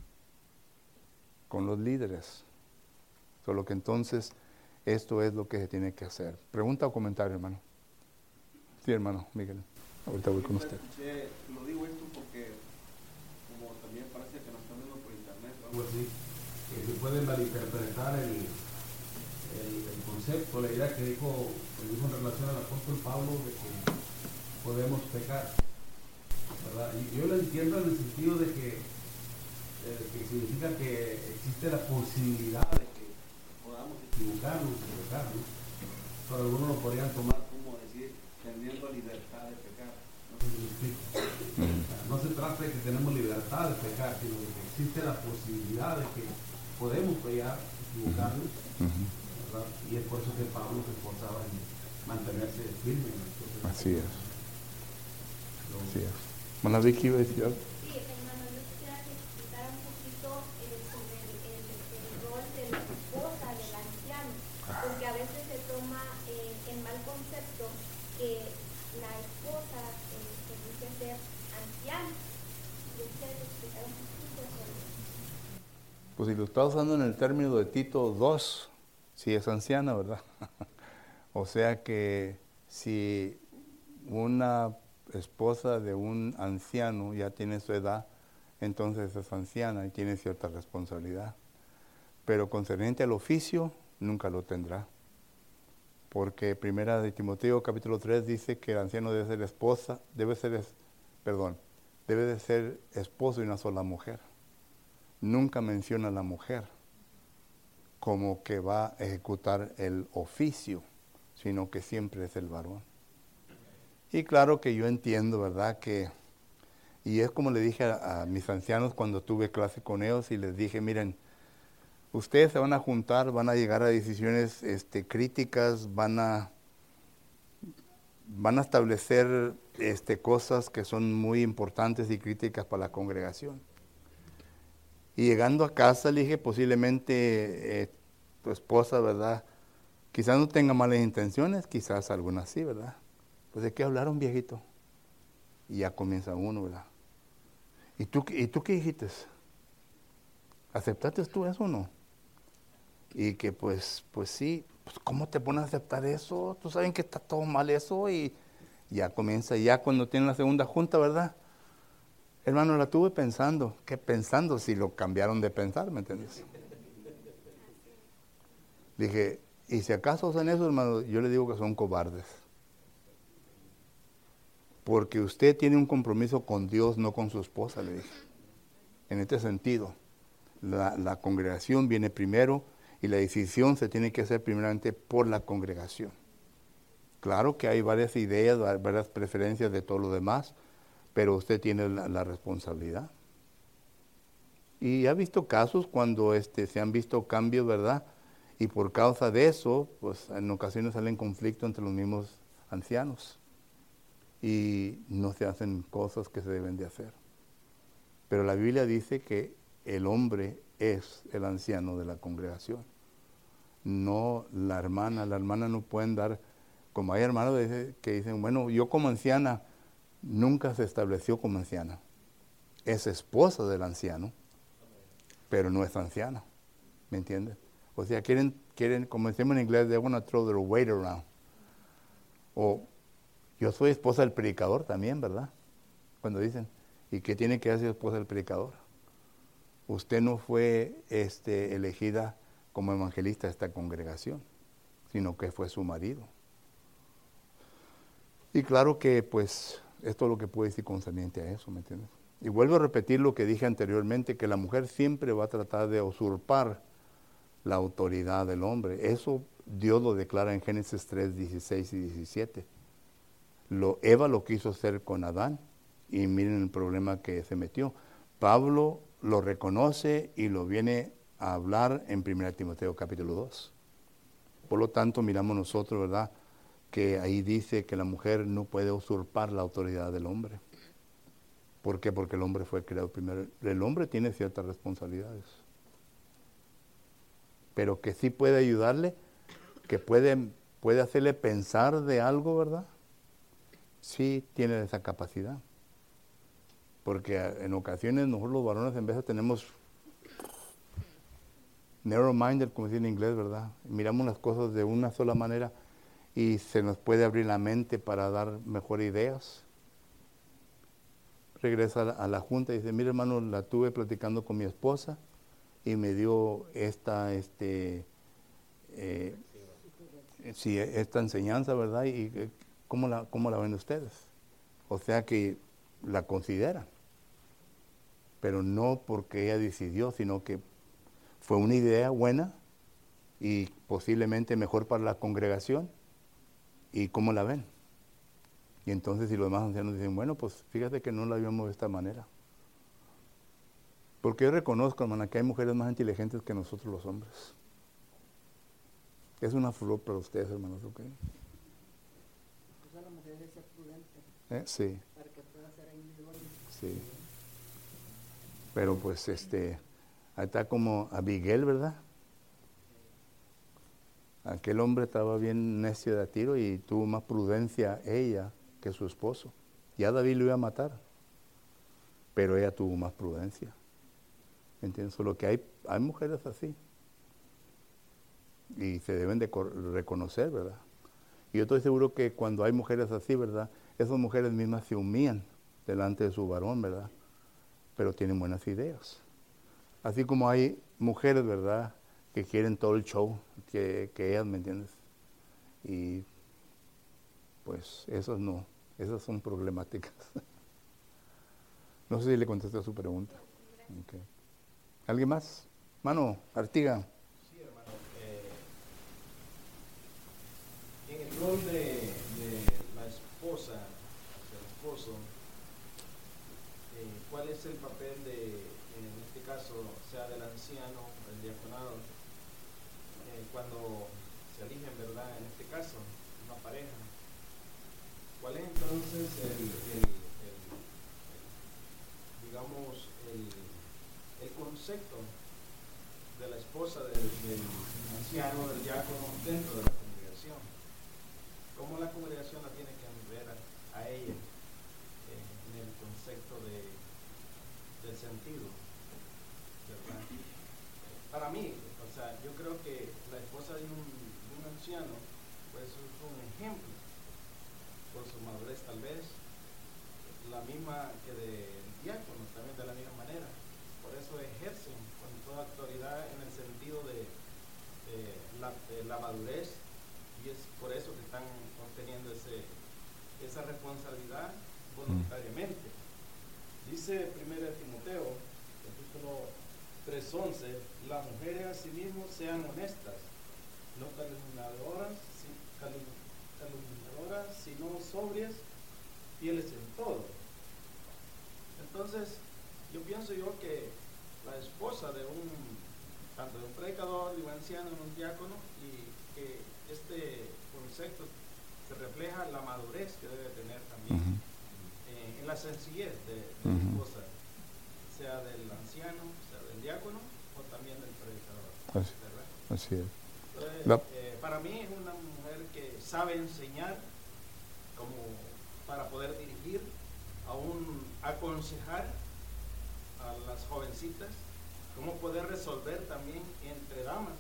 Con los líderes. Solo que entonces esto es lo que se tiene que hacer. ¿Pregunta o comentario, hermano? Sí, hermano Miguel. Ahorita voy con usted. Lo digo esto porque, como también parece que nos están viendo por internet o algo así, que se puede malinterpretar el concepto concepto, la idea que dijo en relación al apóstol Pablo de que podemos pecar, ¿verdad? Y yo lo entiendo en el sentido de que significa que existe la posibilidad de que podamos equivocarnos y pecarnos, pero algunos lo podrían tomar como decir, teniendo libertad de pecar. No sé si me explico. No se trata de que tenemos libertad de pecar, sino de que existe la posibilidad de que podemos pecar, equivocarnos, ¿verdad? Y es por eso que Pablo se esforzaba en mantenerse firme. Así es. Así es. Bueno, Vicky iba a decir algo. Sí, hermano, yo quisiera que explicara un poquito sobre el rol de la esposa del anciano, porque a veces se toma en mal concepto que la esposa se dice ser anciana. Yo quisiera que explicara un poquito sobre eso. Pues si lo está usando en el término de Tito 2, sí es anciana, ¿verdad? O sea que si una esposa de un anciano ya tiene su edad, entonces es anciana y tiene cierta responsabilidad. Pero concerniente al oficio, nunca lo tendrá. Porque primera de Timoteo capítulo 3 dice que el anciano debe ser debe de ser esposo de una sola mujer. Nunca menciona a la mujer como que va a ejecutar el oficio, sino que siempre es el varón. Y claro que yo entiendo, ¿verdad? Y es como le dije a mis ancianos cuando tuve clase con ellos y les dije, miren, ustedes se van a juntar, van a llegar a decisiones críticas, van a establecer cosas que son muy importantes y críticas para la congregación. Y llegando a casa le dije, posiblemente tu esposa, ¿verdad? Quizás no tenga malas intenciones, quizás algunas sí, ¿verdad? Pues ¿de qué hablaron, viejito? Y ya comienza uno, ¿verdad? ¿Y tú qué dijiste? ¿Aceptaste tú eso o no? Y que pues sí, pues ¿cómo te pones a aceptar eso? Tú sabes que está todo mal eso y ya comienza, ya cuando tienen la segunda junta, ¿verdad? Hermano, la tuve pensando, ¿qué pensando si lo cambiaron de pensar, ¿me entiendes? Dije, y si acaso son eso, hermano, yo le digo que son cobardes. Porque usted tiene un compromiso con Dios, no con su esposa, le dije. En este sentido, la congregación viene primero y la decisión se tiene que hacer primeramente por la congregación. Claro que hay varias ideas, varias preferencias de todo lo demás, pero usted tiene la responsabilidad. Y ha visto casos cuando se han visto cambios, ¿verdad? Y por causa de eso, pues en ocasiones salen conflictos entre los mismos ancianos. Y no se hacen cosas que se deben de hacer. Pero la Biblia dice que el hombre es el anciano de la congregación, no la hermana. La hermana no pueden dar, como hay hermanos que dicen, bueno, yo como anciana, nunca se estableció como anciana. Es esposa del anciano, pero no es anciana, ¿me entiendes? O sea, quieren, como decimos en inglés, they want to throw their weight around. O yo soy esposa del predicador también, ¿verdad? Cuando dicen, ¿y qué tiene que hacer esposa del predicador? Usted no fue elegida como evangelista de esta congregación, sino que fue su marido. Y claro que pues esto es lo que puedo decir concerniente a eso, ¿me entiendes? Y vuelvo a repetir lo que dije anteriormente, que la mujer siempre va a tratar de usurpar la autoridad del hombre. Eso Dios lo declara en Génesis 3, 16 y 17. Eva lo quiso hacer con Adán y miren el problema que se metió. Pablo lo reconoce y lo viene a hablar en 1 Timoteo capítulo 2. Por lo tanto, miramos nosotros, ¿verdad?, que ahí dice que la mujer no puede usurpar la autoridad del hombre. ¿Por qué? Porque el hombre fue creado primero. El hombre tiene ciertas responsabilidades, pero que sí puede ayudarle, que puede hacerle pensar de algo, ¿verdad? Sí tiene esa capacidad. Porque en ocasiones nosotros los varones en vez tenemos narrow-minded, como se dice en inglés, ¿verdad? Miramos las cosas de una sola manera y se nos puede abrir la mente para dar mejores ideas. Regresa a la junta y dice, mire hermano, la tuve platicando con mi esposa y me dio esta Sí, esta enseñanza, ¿verdad? Y ¿cómo la ven ustedes? O sea que la consideran, pero no porque ella decidió, sino que fue una idea buena y posiblemente mejor para la congregación. ¿Y cómo la ven? Y entonces si los demás ancianos dicen, bueno, pues fíjate que no la vemos de esta manera. Porque yo reconozco, hermana, que hay mujeres más inteligentes que nosotros los hombres. Es una flor para ustedes, hermanos, ¿ok? Pues a la mujer debe ser prudente Sí, para que pueda ser ahí idónea. sí. Pero pues ahí está como Abigail, ¿verdad? Aquel hombre estaba bien necio de a tiro y tuvo más prudencia ella que su esposo. Ya David lo iba a matar, pero ella tuvo más prudencia. ¿Entiendes? Solo que hay mujeres así. Y se deben de reconocer, ¿verdad? Y yo estoy seguro que cuando hay mujeres así, ¿verdad? Esas mujeres mismas se humillan delante de su varón, ¿verdad? Pero tienen buenas ideas. Así como hay mujeres, ¿verdad? Que quieren todo el show, que ellas, ¿me entiendes? Y pues esas no, esas son problemáticas. No sé si le contesté a su pregunta. Okay. ¿Alguien más? Mano, Artiga. Sí, hermano. En el rol de la esposa hacia el esposo, ¿cuál es el papel en este caso, sea del anciano, del diaconado, cuando se eligen, ¿verdad? En este caso, una pareja. ¿Cuál es entonces digamos, el concepto de la esposa del anciano, del diácono dentro de la congregación? ¿Cómo la congregación la tiene que ver a ella en el concepto del sentido? ¿Verdad? Para mí, o sea, yo creo que la esposa de un anciano, pues es un ejemplo, por su madurez tal vez, la misma que del diácono, también de la misma manera. Por eso ejercen con toda autoridad en el sentido de la madurez, y es por eso que están obteniendo esa responsabilidad voluntariamente. Dice 1 Timoteo, capítulo 3:11, las mujeres asimismo sean honestas, no calumniadoras, sino sobrias, fieles en todo. Entonces, yo pienso que la esposa tanto de un predicador, de un anciano, de un diácono, y que este concepto se refleja la madurez que debe tener también en la sencillez de la esposa, sea del anciano, sea del diácono o también del predicador. Así es. Entonces, para mí es una mujer que sabe enseñar como para poder dirigir, aún aconsejar a las jovencitas, cómo poder resolver también entre damas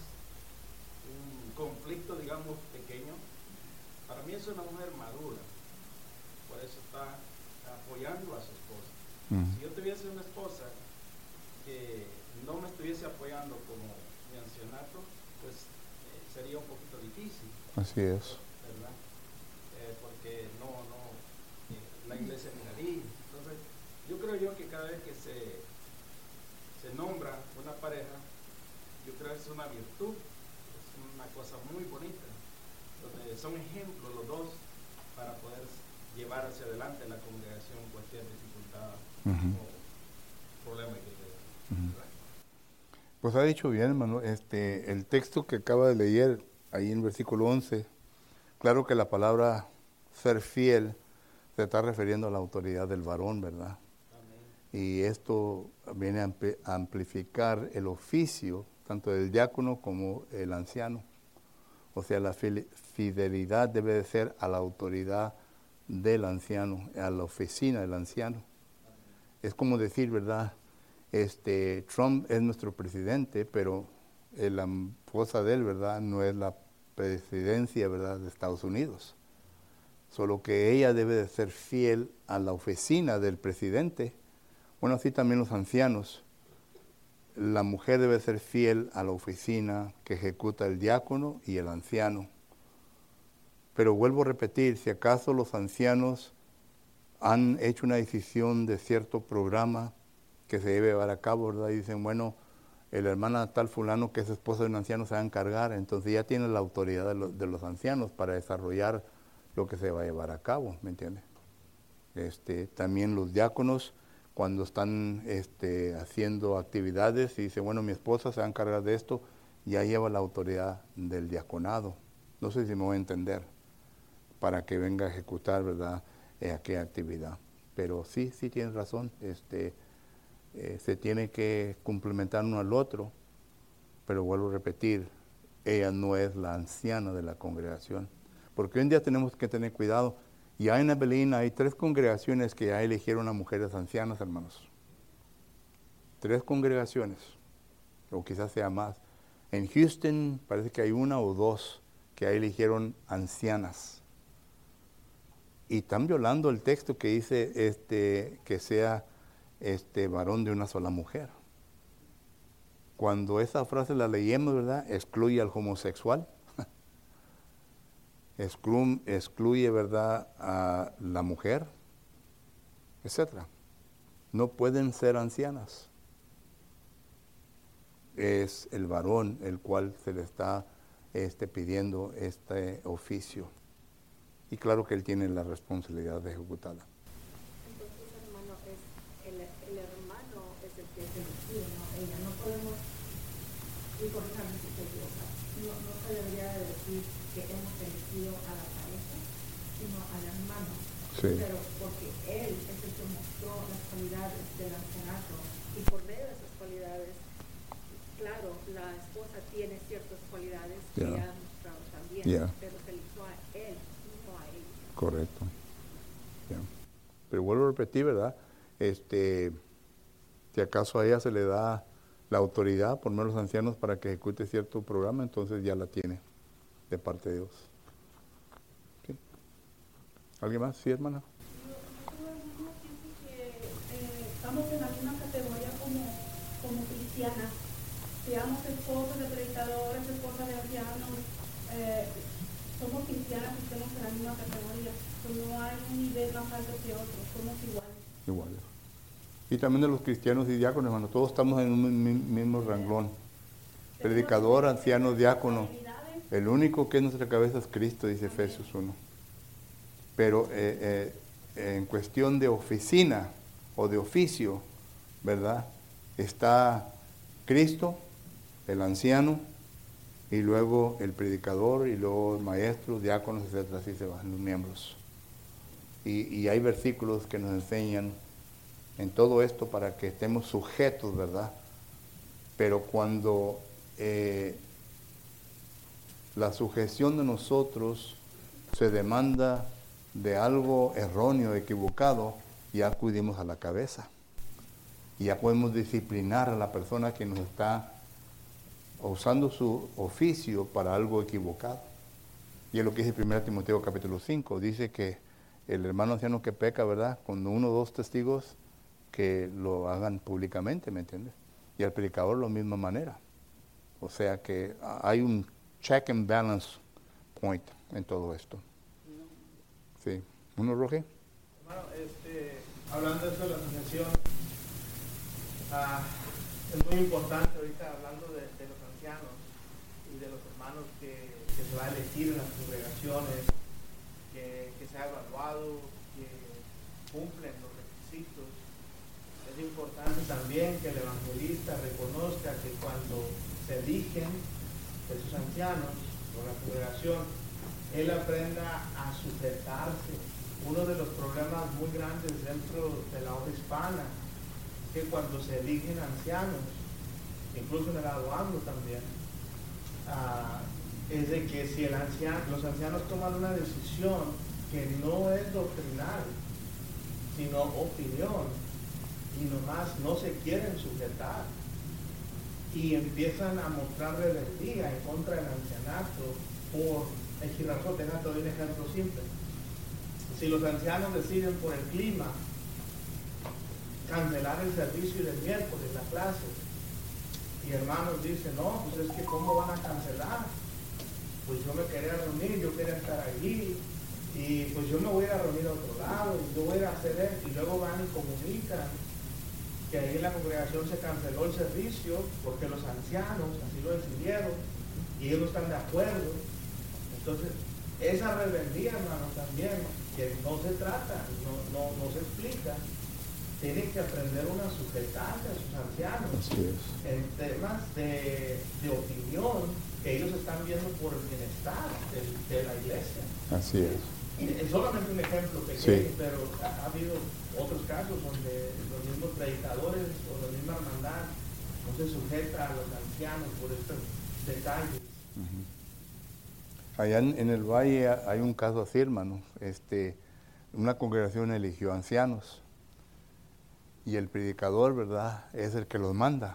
un conflicto, digamos, pequeño. Para mí es una mujer madura, por eso está apoyando a su esposa. Si yo tuviese una esposa que no me estuviese apoyando como mi ancianato, pues sería un poquito difícil. Así es. ¿Verdad? Porque la iglesia miraría. Entonces, yo creo que cada vez que se nombra una pareja, yo creo que es una virtud, es una cosa muy bonita, donde son ejemplos los dos para poder llevar hacia adelante la congregación cualquier dificultad o problema que tenga. Pues ha dicho bien, hermano, el texto que acaba de leer ahí en versículo 11, claro que la palabra ser fiel se está refiriendo a la autoridad del varón, ¿verdad? Amén. Y esto viene a amplificar el oficio, tanto del diácono como el anciano. O sea, la fidelidad debe de ser a la autoridad del anciano, a la oficina del anciano. Es como decir, ¿verdad? Trump es nuestro presidente, pero la esposa de él, ¿verdad? No es la presidencia, ¿verdad? De Estados Unidos. Solo que ella debe de ser fiel a la oficina del presidente. Bueno, así también los ancianos. La mujer debe ser fiel a la oficina que ejecuta el diácono y el anciano. Pero vuelvo a repetir, si acaso los ancianos han hecho una decisión de cierto programa que se debe llevar a cabo, ¿verdad? Y dicen, bueno, el hermano tal fulano que es esposo de un anciano se va a encargar, entonces ya tiene la autoridad de los ancianos para desarrollar lo que se va a llevar a cabo, ¿me entiende? También los diáconos, cuando están haciendo actividades y dicen, bueno, mi esposa se va a encargar de esto, ya lleva la autoridad del diaconado. No sé si me voy a entender, para que venga a ejecutar, ¿verdad?, aquella actividad. Pero sí tienes razón, se tiene que complementar uno al otro, pero vuelvo a repetir, ella no es la anciana de la congregación. Porque hoy en día tenemos que tener cuidado. Ya en Abelín hay 3 congregaciones que ya eligieron a mujeres ancianas, hermanos. 3 congregaciones, o quizás sea más. En Houston parece que hay 1 o 2 que ya eligieron ancianas. Y están violando el texto que dice que sea varón de una sola mujer. Cuando esa frase la leemos, ¿verdad?, excluye al homosexual, excluye, ¿verdad?, a la mujer, etc. No pueden ser ancianas. Es el varón el cual se le está pidiendo este oficio. Y claro que él tiene la responsabilidad de ejecutarla. Entonces, hermano, el hermano es el que es elegido, no ella. No podemos, y corríjame si estoy equivocada, no se debería de decir que hemos elegido a la pareja, sino al hermano. Sí. Pero porque él es el que mostró las cualidades del ancianato, y por medio de esas cualidades, claro, la esposa tiene ciertas cualidades que ella ha mostrado también, pero se eligió a él, no a ella. Correcto. Yeah. Pero vuelvo a repetir, ¿verdad? Si acaso a ella se le da la autoridad por medio de los ancianos para que ejecute cierto programa, entonces ya la tiene de parte de Dios. ¿Sí? ¿Alguien más? ¿Sí, hermana? Yo pienso que estamos en la misma categoría como cristianas. Seamos esposas de predicadores, esposas de ancianos, somos cristianas y estamos en la misma categoría. No hay un nivel más alto que otro, somos iguales. Iguales. Y también de los cristianos y diáconos, hermano, todos estamos en un mismo renglón. Predicador, anciano, diácono. El único que es nuestra cabeza es Cristo, dice Efesios 1. Pero en cuestión de oficina o de oficio, ¿verdad?, está Cristo, el anciano, y luego el predicador, y luego el maestro, diáconos, etc. Así se van los miembros. Y hay versículos que nos enseñan en todo esto para que estemos sujetos, ¿verdad? Pero cuando la sujeción de nosotros se demanda de algo erróneo, equivocado, ya acudimos a la cabeza. Y ya podemos disciplinar a la persona que nos está usando su oficio para algo equivocado. Y es lo que dice 1 Timoteo capítulo 5. Dice que el hermano anciano que peca, ¿verdad?, con 1 o 2 testigos, que lo hagan públicamente, ¿me entiendes? Y al predicador de la misma manera. O sea que hay un check and balance point en todo esto. Sí. ¿Uno, Roge? Hermano, hablando de eso de la asociación, es muy importante ahorita hablando de los ancianos y de los hermanos que se va a elegir en las congregaciones, que se ha evaluado, que cumplen los requisitos. Es importante también que el evangelista reconozca que cuando se eligen esos ancianos o la congregación, él aprenda a sujetarse. Uno de los problemas muy grandes dentro de la obra hispana es que cuando se eligen ancianos, incluso en el lado anglo también, es de que si los ancianos toman una decisión que no es doctrinal, sino opinión, y nomás no se quieren sujetar, y empiezan a mostrar rebeldía en contra del ancianato por X razón. Te doy un ejemplo simple. Si los ancianos deciden por el clima cancelar el servicio del miércoles, la clase, y hermanos dicen, no, pues es que ¿cómo van a cancelar? pues yo me quería reunir, yo quería estar allí, y pues yo me voy a ir a reunir a otro lado, y yo voy a ir a hacer esto, y luego van y comunican que ahí en la congregación se canceló el servicio porque los ancianos así lo decidieron, y ellos no están de acuerdo. Entonces, esa rebeldía, hermano, también, que no se trata, no se explica, tienen que aprender uno a sujetarse a sus ancianos en temas de opinión que ellos están viendo por el bienestar de la iglesia. Así es. Es solamente un ejemplo pequeño, pero ha habido otros casos donde los mismos predicadores o la misma hermandad no se sujeta a los ancianos por estos detalles. Allá en el valle hay un caso así, hermano. Una congregación eligió ancianos y el predicador, ¿verdad?, es el que los manda.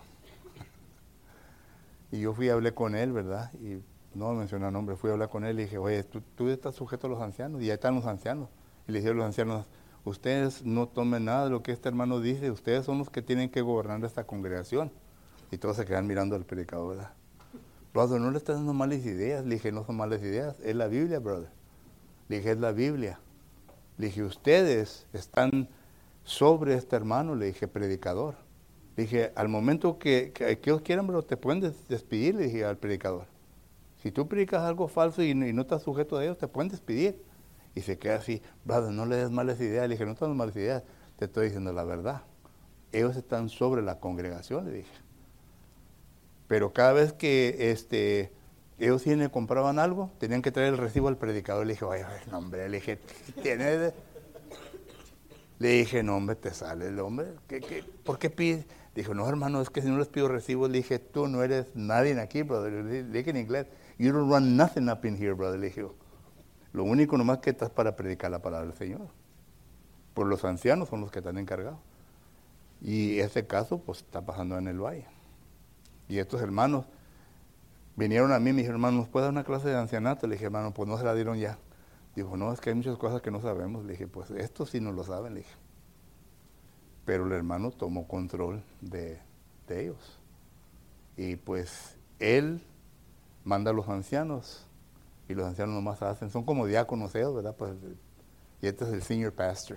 Y yo fui y hablé con él, ¿verdad? Y no mencioné nombre, fui a hablar con él y dije, oye, tú estás sujeto a los ancianos, y ahí están los ancianos. Y le dije a los ancianos, ustedes no tomen nada de lo que este hermano dice, ustedes son los que tienen que gobernar esta congregación. Y todos se quedan mirando al predicador, ¿verdad? Brother, no le estás dando malas ideas. Le dije, no son malas ideas, es la Biblia, brother. Le dije, es la Biblia. Le dije, ustedes están sobre este hermano, le dije, predicador. Le dije, al momento que ellos quieran, bro, te pueden despedir, le dije al predicador. Si tú predicas algo falso y no estás sujeto a ellos, te pueden despedir. Y se queda así, brother, no le des malas ideas. Le dije, no estás dando malas ideas, te estoy diciendo la verdad. Ellos están sobre la congregación, le dije. Pero cada vez que ellos compraban algo, tenían que traer el recibo al predicador. Le dije, oye, no, hombre, le dije, ¿tienes? Le dije, no, hombre, te sale el hombre. ¿Por qué pides? Dijo, no, hermano, es que si no les pido recibos, le dije, tú no eres nadie aquí, brother. Le dije en inglés, you don't run nothing up in here, brother. Le dije, lo único nomás que estás para predicar la palabra del Señor. Pues los ancianos son los que están encargados. Y ese caso, pues, está pasando en el valle. Y estos hermanos vinieron a mí y me dijeron, hermano, ¿nos puede dar una clase de ancianato? Le dije, hermano, pues no se la dieron ya. Dijo, no, es que hay muchas cosas que no sabemos. Le dije, pues esto sí no lo saben, le dije. Pero el hermano tomó control de ellos. Y pues él manda a los ancianos, y los ancianos nomás hacen, son como diáconos ellos, ¿verdad? Pues, y este es el senior pastor.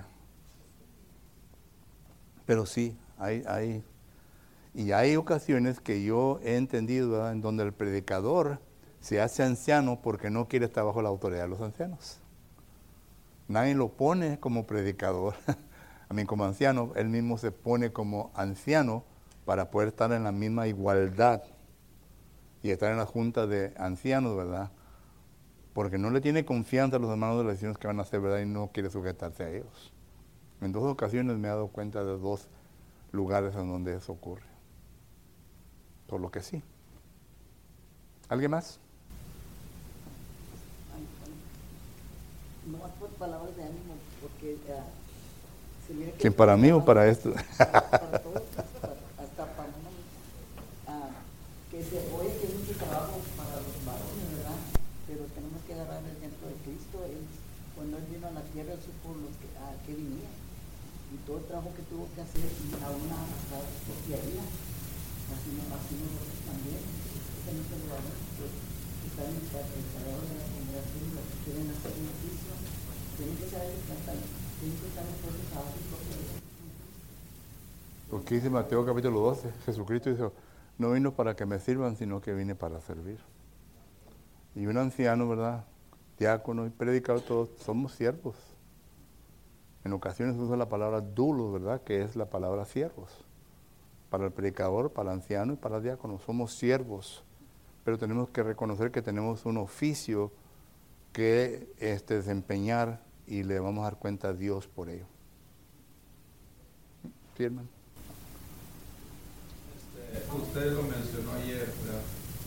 Pero sí, hay ocasiones que yo he entendido, ¿verdad?, en donde el predicador se hace anciano porque no quiere estar bajo la autoridad de los ancianos. Nadie lo pone como predicador, como anciano, él mismo se pone como anciano para poder estar en la misma igualdad y estar en la junta de ancianos, ¿verdad? Porque no le tiene confianza a los hermanos de las decisiones que van a hacer, ¿verdad? Y no quiere sujetarse a ellos. En 2 ocasiones me he dado cuenta de 2 lugares en donde eso ocurre. Por lo que sí. ¿Alguien más? No más por palabras de ánimo, porque se mira que... ¿Quién, para mí o para esto? Para todos, hasta para uno, que se oye que es mucho trabajo para los varones, ¿verdad? Pero tenemos que agarrar el ejemplo de Cristo. Cuando Él vino a la tierra, Él supo a qué venía. Y todo el trabajo que tuvo que hacer, y aún hasta su propia vida. Así nosotros también, especialmente los varones, que están encargados de la congregación, los que quieren hacer un oficio, tienen que saber que están expuestos a su propia vida. Porque dice Mateo capítulo 12, Jesucristo dijo, no vino para que me sirvan, sino que vine para servir. Y un anciano, ¿verdad?, diácono y predicador, todos somos siervos. En ocasiones usa la palabra doulos, ¿verdad?, que es la palabra siervos. Para el predicador, para el anciano y para el diácono, somos siervos. Pero tenemos que reconocer que tenemos un oficio que desempeñar y le vamos a dar cuenta a Dios por ello. ¿Sí, hermano? Usted lo mencionó ayer, ¿verdad?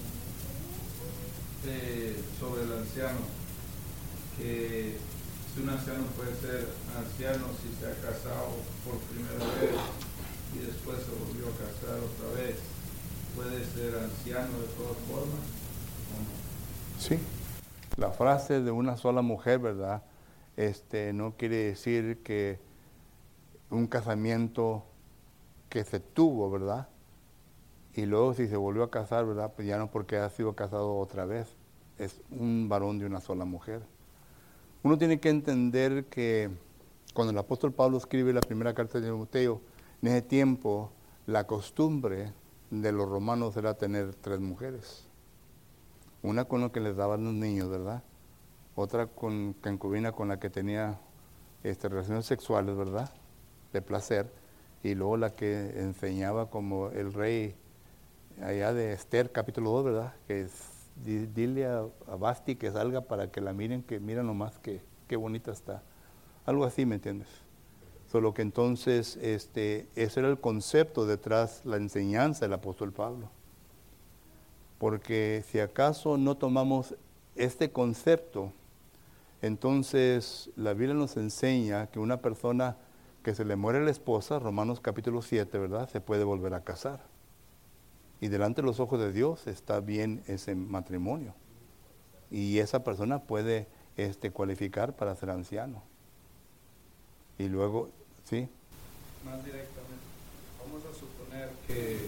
Sobre el anciano, que si un anciano puede ser anciano si se ha casado por primera vez y después se volvió a casar otra vez, ¿puede ser anciano de todas formas o no? Sí, la frase de una sola mujer, ¿verdad?, no quiere decir que un casamiento que se tuvo, ¿verdad?, y luego si se volvió a casar, ¿verdad?, pues ya no porque ha sido casado otra vez, es un varón de una sola mujer. Uno tiene que entender que cuando el apóstol Pablo escribe la primera carta de Timoteo, en ese tiempo la costumbre de los romanos era tener 3 mujeres. Una con la que les daban los niños, ¿verdad? Otra con concubina con la que tenía relaciones sexuales, ¿verdad? De placer. Y luego la que enseñaba como el rey allá de Esther, capítulo 2, ¿verdad? Que es, dile a Basti que salga para que la miren, que mira nomás qué bonita está. Algo así, ¿me entiendes? Solo que entonces, ese era el concepto detrás, la enseñanza del apóstol Pablo. Porque si acaso no tomamos este concepto, entonces la Biblia nos enseña que una persona que se le muere la esposa, Romanos capítulo 7, ¿verdad? Se puede volver a casar. Y delante de los ojos de Dios está bien ese matrimonio. Y esa persona puede cualificar para ser anciano. Y luego, ¿sí? Más directamente, vamos a suponer que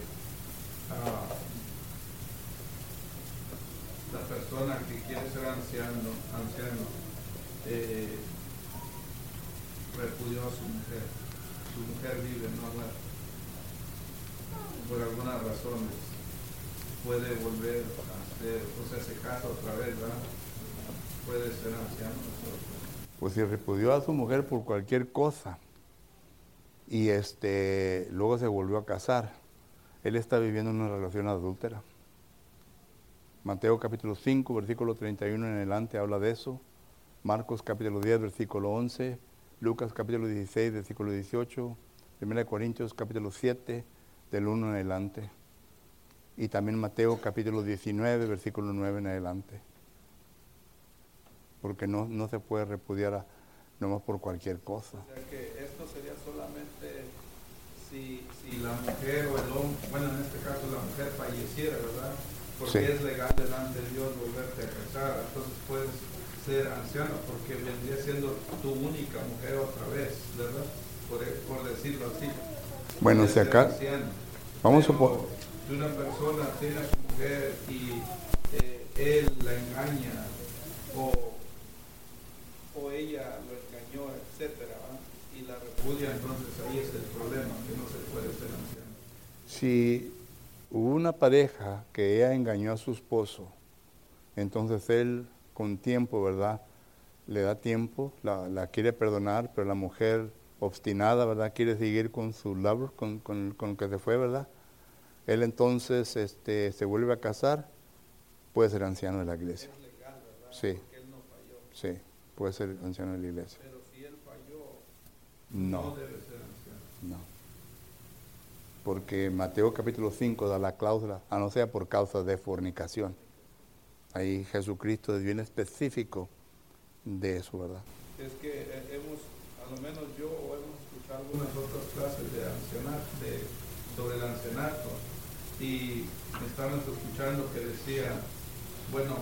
la persona que quiere ser anciano repudió a su mujer vive, no muerta, por algunas razones, puede volver a ser, o sea, se casa otra vez, ¿verdad? Puede ser anciano. Pues si repudió a su mujer por cualquier cosa y luego se volvió a casar, él está viviendo una relación adúltera. Mateo capítulo 5, versículo 31 en adelante habla de eso. Marcos capítulo 10, versículo 11. Lucas capítulo 16, versículo 18. 1 Corintios capítulo 7, del 1 en adelante. Y también Mateo capítulo 19, versículo 9 en adelante. Porque no se puede repudiar nomás por cualquier cosa. O sea que esto sería solamente si la mujer o el hombre, bueno, en este caso la mujer falleciera, ¿verdad? Porque sí, es legal delante de Dios volverte a casar, entonces puedes ser anciano porque vendría siendo tu única mujer otra vez, ¿verdad? Por decirlo así. Bueno, si acá vamos a suponer si una persona tiene a su mujer y él la engaña o ella lo engañó, etcétera, ¿verdad? Y la repudia, entonces ahí es el problema, que no se puede ser anciano. Si hubo una pareja que ella engañó a su esposo, entonces él con tiempo, ¿verdad? Le da tiempo, la quiere perdonar, pero la mujer obstinada, ¿verdad? Quiere seguir con su lover, con el que se fue, ¿verdad? Él entonces se vuelve a casar, puede ser anciano de la iglesia. Es legal, ¿verdad? Sí. Porque él no falló. Sí, puede ser anciano de la iglesia. Pero si él falló, No debe ser anciano. No. Porque Mateo capítulo 5 da la cláusula, a no ser por causa de fornicación. Ahí Jesucristo es bien específico de eso, ¿verdad? Es que a lo menos yo, hemos escuchado algunas otras clases de ancianato, sobre el ancianato, y estábamos escuchando que decía, bueno,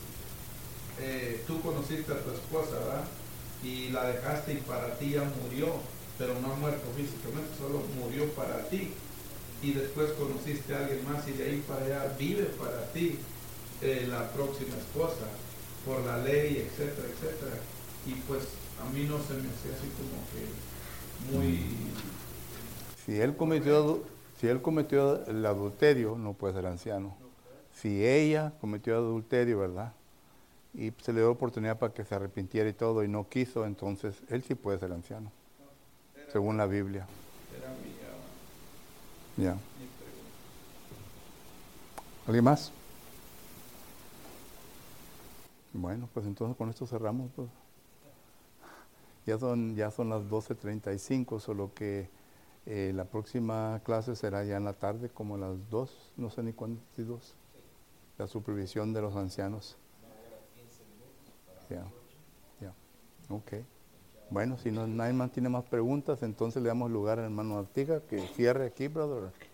tú conociste a tu esposa, ¿verdad? Y la dejaste y para ti ya murió, pero no ha muerto físicamente, solo murió para ti. Y después conociste a alguien más y de ahí para allá vive para ti la próxima esposa, por la ley, etcétera, etcétera. Y pues a mí no se me hacía así como que muy... Si él cometió el adulterio, no puede ser anciano. Si ella cometió adulterio, ¿verdad? Y se le dio oportunidad para que se arrepintiera y todo, y no quiso, entonces él sí puede ser anciano, según la Biblia. Era Ya. mi pregunta. ¿Alguien más? Bueno, pues entonces con esto cerramos. Pues. Ya son las 12:35, solo que la próxima clase será ya en la tarde, como a las 2, no sé ni cuándo, si 2. La supervisión de los ancianos. Ya, ya, ok. Bueno, si nadie más tiene más preguntas, entonces le damos lugar al hermano Artiga, que cierre aquí, brother.